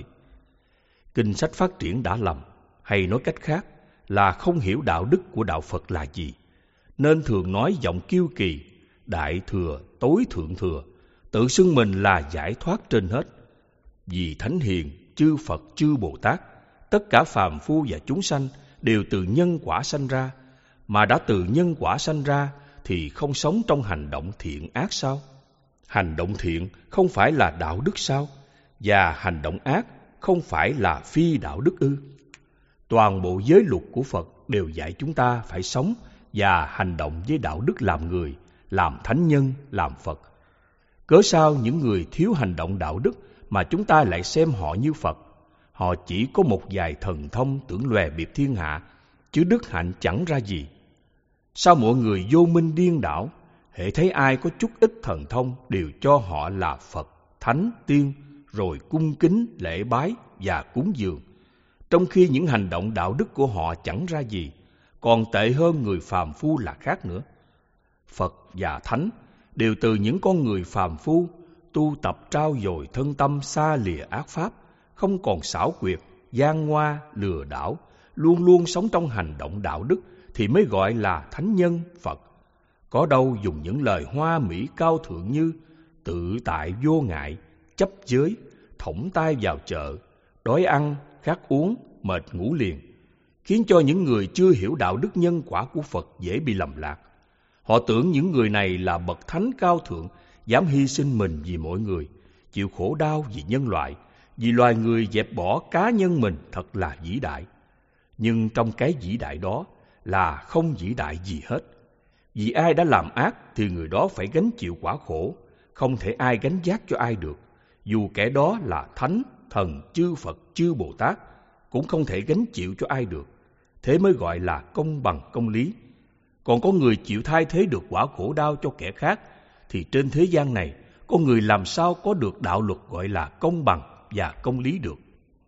Kinh sách phát triển đã lầm, hay nói cách khác là không hiểu đạo đức của đạo Phật là gì, nên thường nói giọng kiêu kỳ, Đại Thừa, tối thượng thừa, tự xưng mình là giải thoát trên hết. Vì Thánh Hiền, chư Phật, chư Bồ Tát, tất cả phàm phu và chúng sanh đều từ nhân quả sanh ra, mà đã từ nhân quả sanh ra thì không sống trong hành động thiện ác sao? Hành động thiện không phải là đạo đức sao? Và hành động ác không phải là phi đạo đức ư? Toàn bộ giới luật của Phật đều dạy chúng ta phải sống và hành động với đạo đức làm người, làm thánh nhân, làm Phật. Cớ sao những người thiếu hành động đạo đức mà chúng ta lại xem họ như Phật? Họ chỉ có một vài thần thông tưởng lòe biệt thiên hạ, chứ đức hạnh chẳng ra gì. Sao mọi người vô minh điên đảo, hễ thấy ai có chút ít thần thông đều cho họ là Phật, Thánh, Tiên, rồi cung kính, lễ bái và cúng dường, trong khi những hành động đạo đức của họ chẳng ra gì, còn tệ hơn người phàm phu là khác nữa. Phật và Thánh đều từ những con người phàm phu tu tập trao dồi thân tâm xa lìa ác pháp, không còn xảo quyệt, gian ngoa, lừa đảo, luôn luôn sống trong hành động đạo đức thì mới gọi là thánh nhân, Phật. Có đâu dùng những lời hoa mỹ cao thượng như tự tại vô ngại, chấp giới, thõng tay vào chợ, đói ăn, khát uống, mệt ngủ liền. khiến cho những người chưa hiểu đạo đức nhân quả của Phật dễ bị lầm lạc. Họ tưởng những người này là bậc thánh cao thượng, dám hy sinh mình vì mọi người, chịu khổ đau vì nhân loại, vì loài người dẹp bỏ cá nhân mình thật là vĩ đại. Nhưng trong cái vĩ đại đó là không vĩ đại gì hết. Vì ai đã làm ác thì người đó phải gánh chịu quả khổ, không thể ai gánh vác cho ai được. Dù kẻ đó là thánh, thần, chư Phật, chư Bồ Tát, cũng không thể gánh chịu cho ai được. Thế mới gọi là công bằng công lý. Còn có người chịu thay thế được quả khổ đau cho kẻ khác, thì trên thế gian này con người làm sao có được đạo luật gọi là công bằng và công lý được?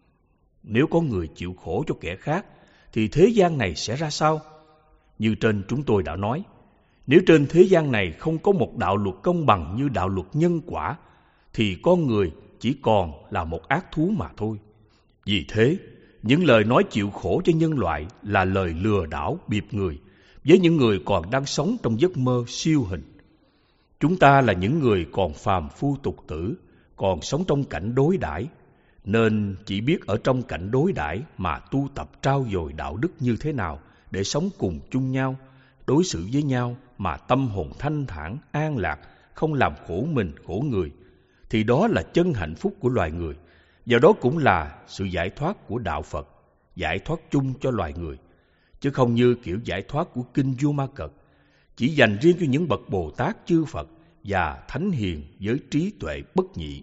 Nếu có người chịu khổ cho kẻ khác thì thế gian này sẽ ra sao? Như trên chúng tôi đã nói, nếu trên thế gian này không có một đạo luật công bằng như đạo luật nhân quả, thì con người chỉ còn là một ác thú mà thôi. Vì thế, những lời nói chịu khổ cho nhân loại là lời lừa đảo bịp người với những người còn đang sống trong giấc mơ siêu hình. Chúng ta là những người còn phàm phu tục tử, còn sống trong cảnh đối đãi, nên chỉ biết ở trong cảnh đối đãi mà tu tập trau dồi đạo đức như thế nào để sống cùng chung nhau, đối xử với nhau mà tâm hồn thanh thản, an lạc, không làm khổ mình khổ người, thì đó là chân hạnh phúc của loài người, và đó cũng là sự giải thoát của đạo Phật, giải thoát chung cho loài người, chứ không như kiểu giải thoát của kinh Vua Ma Cật, chỉ dành riêng cho những bậc Bồ Tát chư Phật và thánh hiền với trí tuệ bất nhị.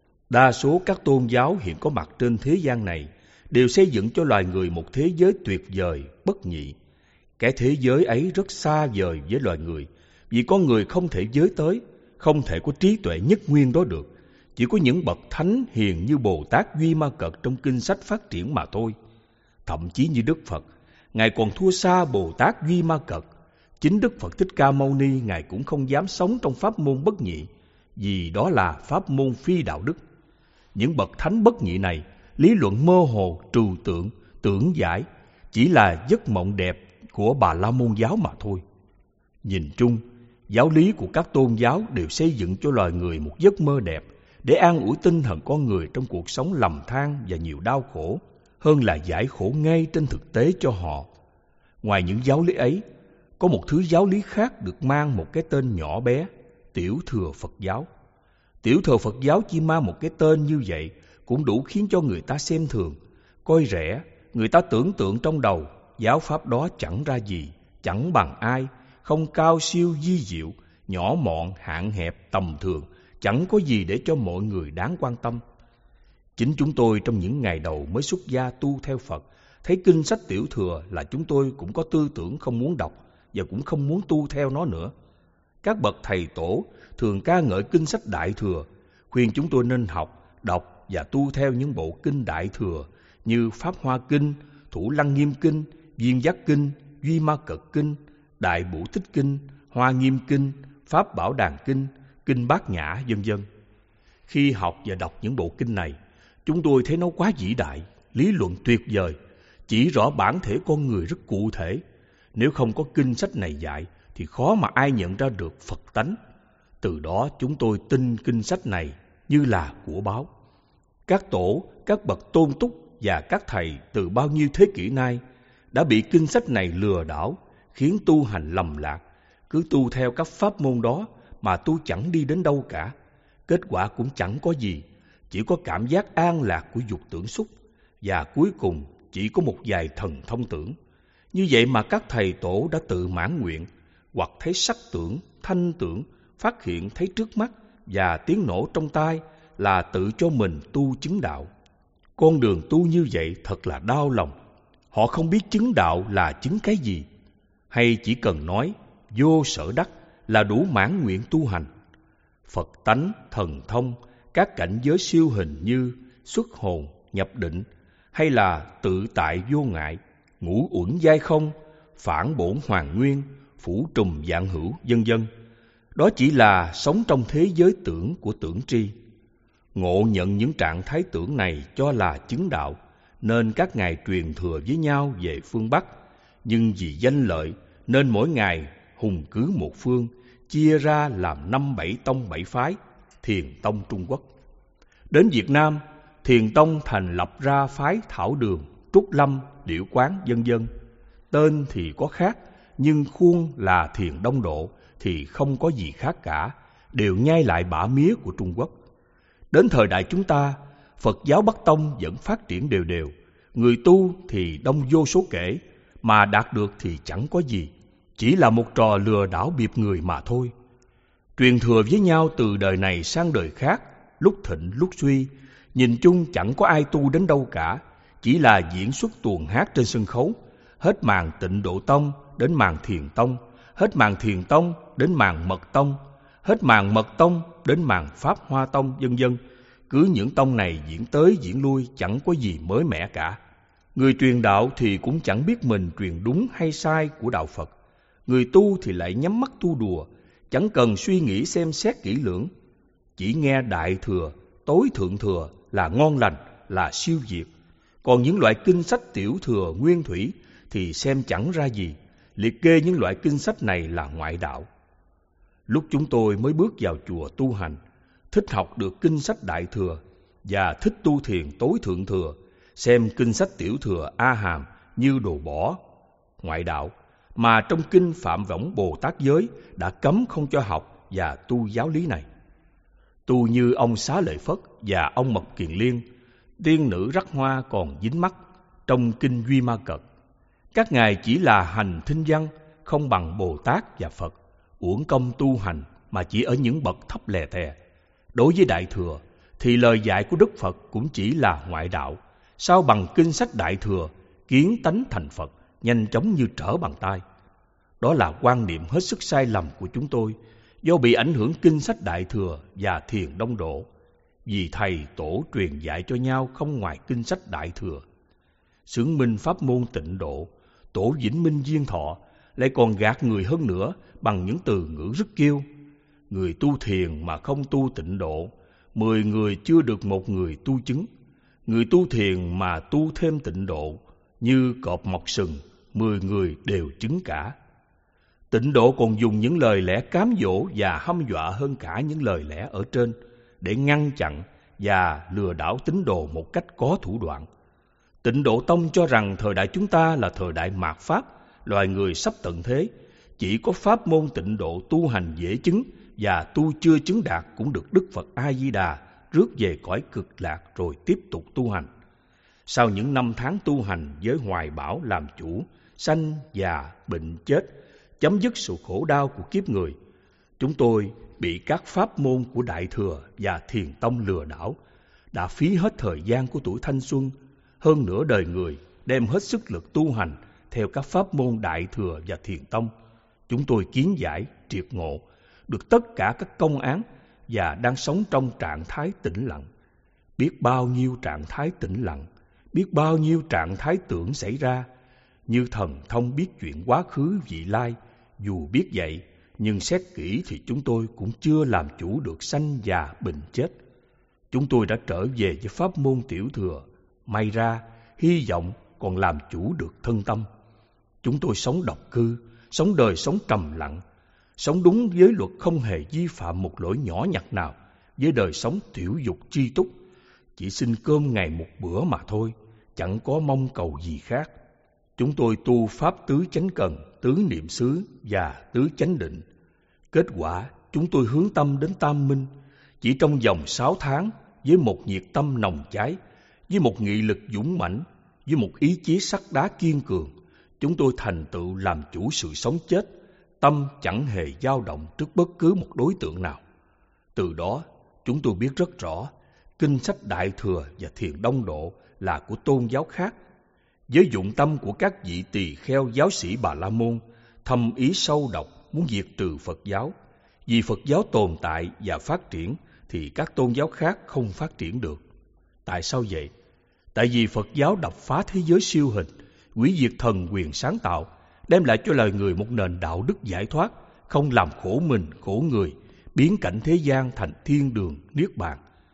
Đa số các tôn giáo hiện có mặt trên thế gian này đều xây dựng cho loài người một thế giới tuyệt vời, bất nhị. Cái thế giới ấy rất xa vời với loài người, vì con người không thể giới tới, không thể có trí tuệ nhất nguyên đó được. Chỉ có những bậc thánh hiền như Bồ Tát Duy Ma Cật trong kinh sách phát triển mà thôi. Thậm chí như Đức Phật, Ngài còn thua xa Bồ Tát Duy Ma Cật. Chính Đức Phật Thích Ca Mâu Ni, Ngài cũng không dám sống trong pháp môn bất nhị, vì đó là pháp môn phi đạo đức. Những bậc thánh bất nhị này, lý luận mơ hồ, trừu tượng, tưởng giải, chỉ là giấc mộng đẹp của Bà La Môn giáo mà thôi. Nhìn chung, giáo lý của các tôn giáo đều xây dựng cho loài người một giấc mơ đẹp để an ủi tinh thần con người trong cuộc sống lầm than và nhiều đau khổ, hơn là giải khổ ngay trên thực tế cho họ. Ngoài những giáo lý ấy, có một thứ giáo lý khác được mang một cái tên nhỏ bé, Tiểu Thừa Phật giáo. Tiểu Thừa Phật giáo chỉ mang một cái tên như vậy cũng đủ khiến cho người ta xem thường, coi rẻ. Người ta tưởng tượng trong đầu giáo pháp đó chẳng ra gì, chẳng bằng ai, không cao siêu di diệu, nhỏ mọn, hạn hẹp, tầm thường, chẳng có gì để cho mọi người đáng quan tâm. Chính chúng tôi trong những ngày đầu mới xuất gia tu theo Phật, thấy kinh sách Tiểu Thừa là chúng tôi cũng có tư tưởng không muốn đọc và cũng không muốn tu theo nó nữa. Các bậc thầy tổ thường ca ngợi kinh sách Đại Thừa, khuyên chúng tôi nên học, đọc và tu theo những bộ kinh Đại Thừa như Pháp Hoa Kinh, Thủ Lăng Nghiêm Kinh, Viên Giác Kinh, Duy Ma Cật Kinh, Đại Bủ Tích Kinh, Hoa Nghiêm Kinh, Pháp Bảo Đàn Kinh, Kinh Bát Nhã, vân vân. Khi học và đọc những bộ kinh này, chúng tôi thấy nó quá vĩ đại, lý luận tuyệt vời, chỉ rõ bản thể con người rất cụ thể. Nếu không có kinh sách này dạy thì khó mà ai nhận ra được Phật tánh. Từ đó chúng tôi tin kinh sách này như là của báo. Các tổ, các bậc tôn túc và các thầy từ bao nhiêu thế kỷ nay đã bị kinh sách này lừa đảo, khiến tu hành lầm lạc, cứ tu theo các pháp môn đó mà tu chẳng đi đến đâu cả. Kết quả cũng chẳng có gì, chỉ có cảm giác an lạc của dục tưởng xúc, và cuối cùng chỉ có một vài thần thông tưởng. Như vậy mà các thầy tổ đã tự mãn nguyện, hoặc thấy sắc tưởng, thanh tưởng, phát hiện thấy trước mắt và tiếng nổ trong tai là tự cho mình tu chứng đạo. Con đường tu như vậy thật là đau lòng. Họ không biết chứng đạo là chứng cái gì, hay chỉ cần nói vô sở đắc là đủ mãn nguyện tu hành. Phật tánh, thần thông, các cảnh giới siêu hình như xuất hồn, nhập định, hay là tự tại vô ngại, ngũ uẩn giai không, phản bổn hoàn nguyên, phủ trùm vạn hữu, vân vân. Đó chỉ là sống trong thế giới tưởng của tưởng tri. Ngộ nhận những trạng thái tưởng này cho là chứng đạo, nên các ngài truyền thừa với nhau về phương Bắc. Nhưng vì danh lợi nên mỗi ngài hùng cứ một phương, chia ra làm 5-7 tông 7 phái, Thiền Tông Trung Quốc. Đến Việt Nam, Thiền Tông thành lập ra phái Thảo Đường, Trúc Lâm, Điểu Quán, vân vân. Tên thì có khác, nhưng khuôn là Thiền Đông Độ thì không có gì khác cả, đều nhai lại bả mía của Trung Quốc. Đến thời đại chúng ta, Phật giáo Bắc Tông vẫn phát triển đều đều, người tu thì đông vô số kể, mà đạt được thì chẳng có gì, chỉ là một trò lừa đảo biệp người mà thôi. Truyền thừa với nhau từ đời này sang đời khác, lúc thịnh lúc suy, nhìn chung chẳng có ai tu đến đâu cả, chỉ là diễn xuất tuồng hát trên sân khấu, hết màn Tịnh Độ Tông đến màn Thiền Tông, hết màn Thiền Tông đến màn Mật Tông, hết màn Mật Tông đến màn Pháp Hoa Tông, vân vân. Cứ những tông này diễn tới diễn lui, chẳng có gì mới mẻ cả. Người truyền đạo thì cũng chẳng biết mình truyền đúng hay sai của đạo Phật. Người tu thì lại nhắm mắt tu đùa, chẳng cần suy nghĩ xem xét kỹ lưỡng. Chỉ nghe Đại Thừa, Tối Thượng Thừa là ngon lành, là siêu việt. Còn những loại kinh sách Tiểu Thừa, Nguyên Thủy thì xem chẳng ra gì, liệt kê những loại kinh sách này là ngoại đạo. Lúc chúng tôi mới bước vào chùa tu hành, thích học được kinh sách Đại Thừa và thích tu thiền Tối Thượng Thừa, xem kinh sách Tiểu Thừa A Hàm như đồ bỏ, ngoại đạo, mà trong kinh Phạm Võng Bồ Tát Giới đã cấm không cho học và tu giáo lý này. Tu như ông Xá Lợi Phất và ông Mộc Kiền Liên, tiên nữ Rắc Hoa còn dính mắt trong kinh Duy Ma Cật. Các ngài chỉ là hành thinh văn, không bằng Bồ Tát và Phật, uổng công tu hành mà chỉ ở những bậc thấp lè thè. Đối với Đại Thừa thì lời dạy của Đức Phật cũng chỉ là ngoại đạo, sao bằng kinh sách Đại Thừa, kiến tánh thành Phật nhanh chóng như trở bàn tay. Đó là quan niệm hết sức sai lầm của chúng tôi, do bị ảnh hưởng kinh sách Đại Thừa và Thiền Đông Độ. Vì thầy tổ truyền dạy cho nhau không ngoài kinh sách Đại Thừa. Xưởng Minh pháp môn Tịnh Độ, tổ Vĩnh Minh Diên Thọ lại còn gạt người hơn nữa bằng những từ ngữ rất kiêu. Người tu thiền mà không tu Tịnh Độ, 10 người chưa được một người tu chứng. Người tu thiền mà tu thêm Tịnh Độ, như cọp mọc sừng, 10 người đều chứng cả. Tịnh Độ còn dùng những lời lẽ cám dỗ và hăm dọa hơn cả những lời lẽ ở trên, để ngăn chặn và lừa đảo tín đồ một cách có thủ đoạn. Tịnh Độ Tông cho rằng thời đại chúng ta là thời đại mạt Pháp, loài người sắp tận thế, chỉ có pháp môn Tịnh Độ tu hành dễ chứng, và tu chưa chứng đạt cũng được Đức Phật A-di-đà rước về cõi cực lạc rồi tiếp tục tu hành. Sau những năm tháng tu hành với hoài bão làm chủ, sanh già bệnh chết, chấm dứt sự khổ đau của kiếp người, chúng tôi bị các pháp môn của Đại Thừa và Thiền Tông lừa đảo, đã phí hết thời gian của tuổi thanh xuân, hơn nửa đời người đem hết sức lực tu hành theo các pháp môn Đại Thừa và Thiền Tông. Chúng tôi kiến giải, triệt ngộ, được tất cả các công án và đang sống trong trạng thái tĩnh lặng. Biết bao nhiêu trạng thái tĩnh lặng, biết bao nhiêu trạng thái tưởng xảy ra, như thần thông biết chuyện quá khứ vị lai. Dù biết vậy, nhưng xét kỹ thì chúng tôi cũng chưa làm chủ được sanh già bệnh chết. Chúng tôi đã trở về với pháp môn Tiểu Thừa, may ra hy vọng còn làm chủ được thân tâm. Chúng tôi sống độc cư, sống đời sống trầm lặng, sống đúng với luật, không hề vi phạm một lỗi nhỏ nhặt nào, với đời sống tiểu dục chi túc, chỉ xin cơm ngày một bữa mà thôi, chẳng có mong cầu gì khác. Chúng tôi tu pháp tứ chánh cần, tứ niệm xứ và tứ chánh định. Kết quả, chúng tôi hướng tâm đến tam minh. Chỉ trong vòng 6 tháng, với một nhiệt tâm nồng cháy, với một nghị lực dũng mãnh, với một ý chí sắt đá kiên cường, chúng tôi thành tựu làm chủ sự sống chết, tâm chẳng hề dao động trước bất cứ một đối tượng nào. Từ đó, chúng tôi biết rất rõ, kinh sách Đại Thừa và Thiền Đông Độ là của tôn giáo khác. Với dụng tâm của các vị tỳ kheo giáo sĩ Bà La Môn, thâm ý sâu độc muốn diệt trừ Phật giáo. Vì Phật giáo tồn tại và phát triển thì các tôn giáo khác không phát triển được. Tại sao vậy? Tại vì Phật giáo đập phá thế giới siêu hình, hủy diệt thần quyền sáng tạo, đem lại cho loài người một nền đạo đức giải thoát, không làm khổ mình, khổ người, biến cảnh thế gian thành thiên đường, niết bàn.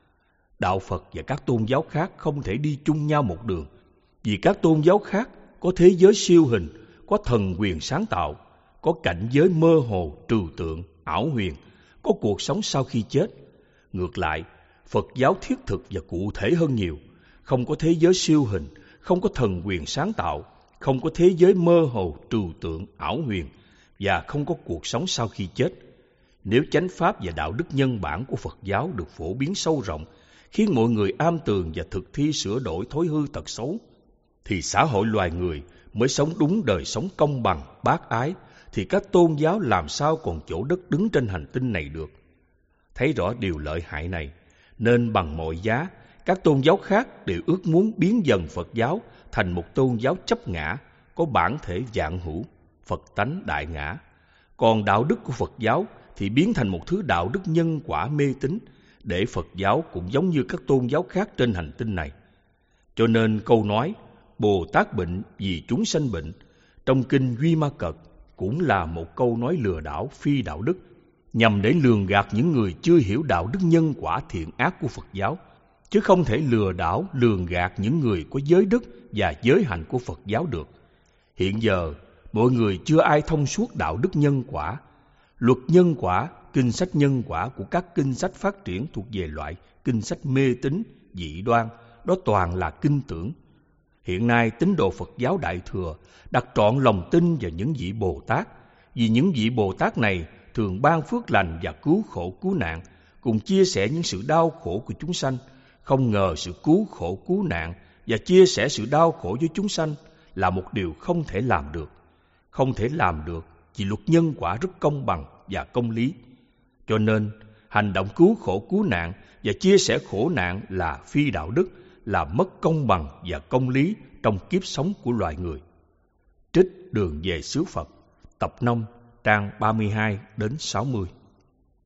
Đạo Phật và các tôn giáo khác không thể đi chung nhau một đường, vì các tôn giáo khác có thế giới siêu hình, có thần quyền sáng tạo, có cảnh giới mơ hồ, trừu tượng, ảo huyền, có cuộc sống sau khi chết. Ngược lại, Phật giáo thiết thực và cụ thể hơn nhiều, không có thế giới siêu hình, không có thần quyền sáng tạo, không có thế giới mơ hồ trừu tượng ảo huyền và không có cuộc sống sau khi chết. Nếu chánh pháp và đạo đức nhân bản của Phật giáo được phổ biến sâu rộng, khiến mọi người am tường và thực thi sửa đổi thói hư tật xấu, thì xã hội loài người mới sống đúng đời sống công bằng, bác ái, thì các tôn giáo làm sao còn chỗ đất đứng trên hành tinh này được. Thấy rõ điều lợi hại này, nên bằng mọi giá, các tôn giáo khác đều ước muốn biến dần Phật giáo thành một tôn giáo chấp ngã, có bản thể vạn hữu, Phật tánh đại ngã. Còn đạo đức của Phật giáo thì biến thành một thứ đạo đức nhân quả mê tín, để Phật giáo cũng giống như các tôn giáo khác trên hành tinh này. Cho nên câu nói Bồ Tát bệnh vì chúng sanh bệnh trong kinh Duy Ma Cật cũng là một câu nói lừa đảo phi đạo đức, nhằm để lường gạt những người chưa hiểu đạo đức nhân quả thiện ác của Phật giáo, chứ không thể lừa đảo lường gạt những người có giới đức và giới hạnh của Phật giáo được. Hiện giờ mọi người chưa ai thông suốt đạo đức nhân quả. Luật nhân quả, kinh sách nhân quả của các kinh sách phát triển thuộc về loại kinh sách mê tín, dị đoan, đó toàn là kinh tưởng. Hiện nay tín đồ Phật giáo Đại Thừa đặt trọn lòng tin vào những vị Bồ Tát, vì những vị Bồ Tát này thường ban phước lành và cứu khổ cứu nạn, cùng chia sẻ những sự đau khổ của chúng sanh. Không ngờ sự cứu khổ cứu nạn và chia sẻ sự đau khổ với chúng sanh là một điều không thể làm được. Không thể làm được vì luật nhân quả rất công bằng và công lý. Cho nên, hành động cứu khổ cứu nạn và chia sẻ khổ nạn là phi đạo đức, là mất công bằng và công lý trong kiếp sống của loài người. Trích Đường về xứ Phật, tập 5, trang 32 đến 60.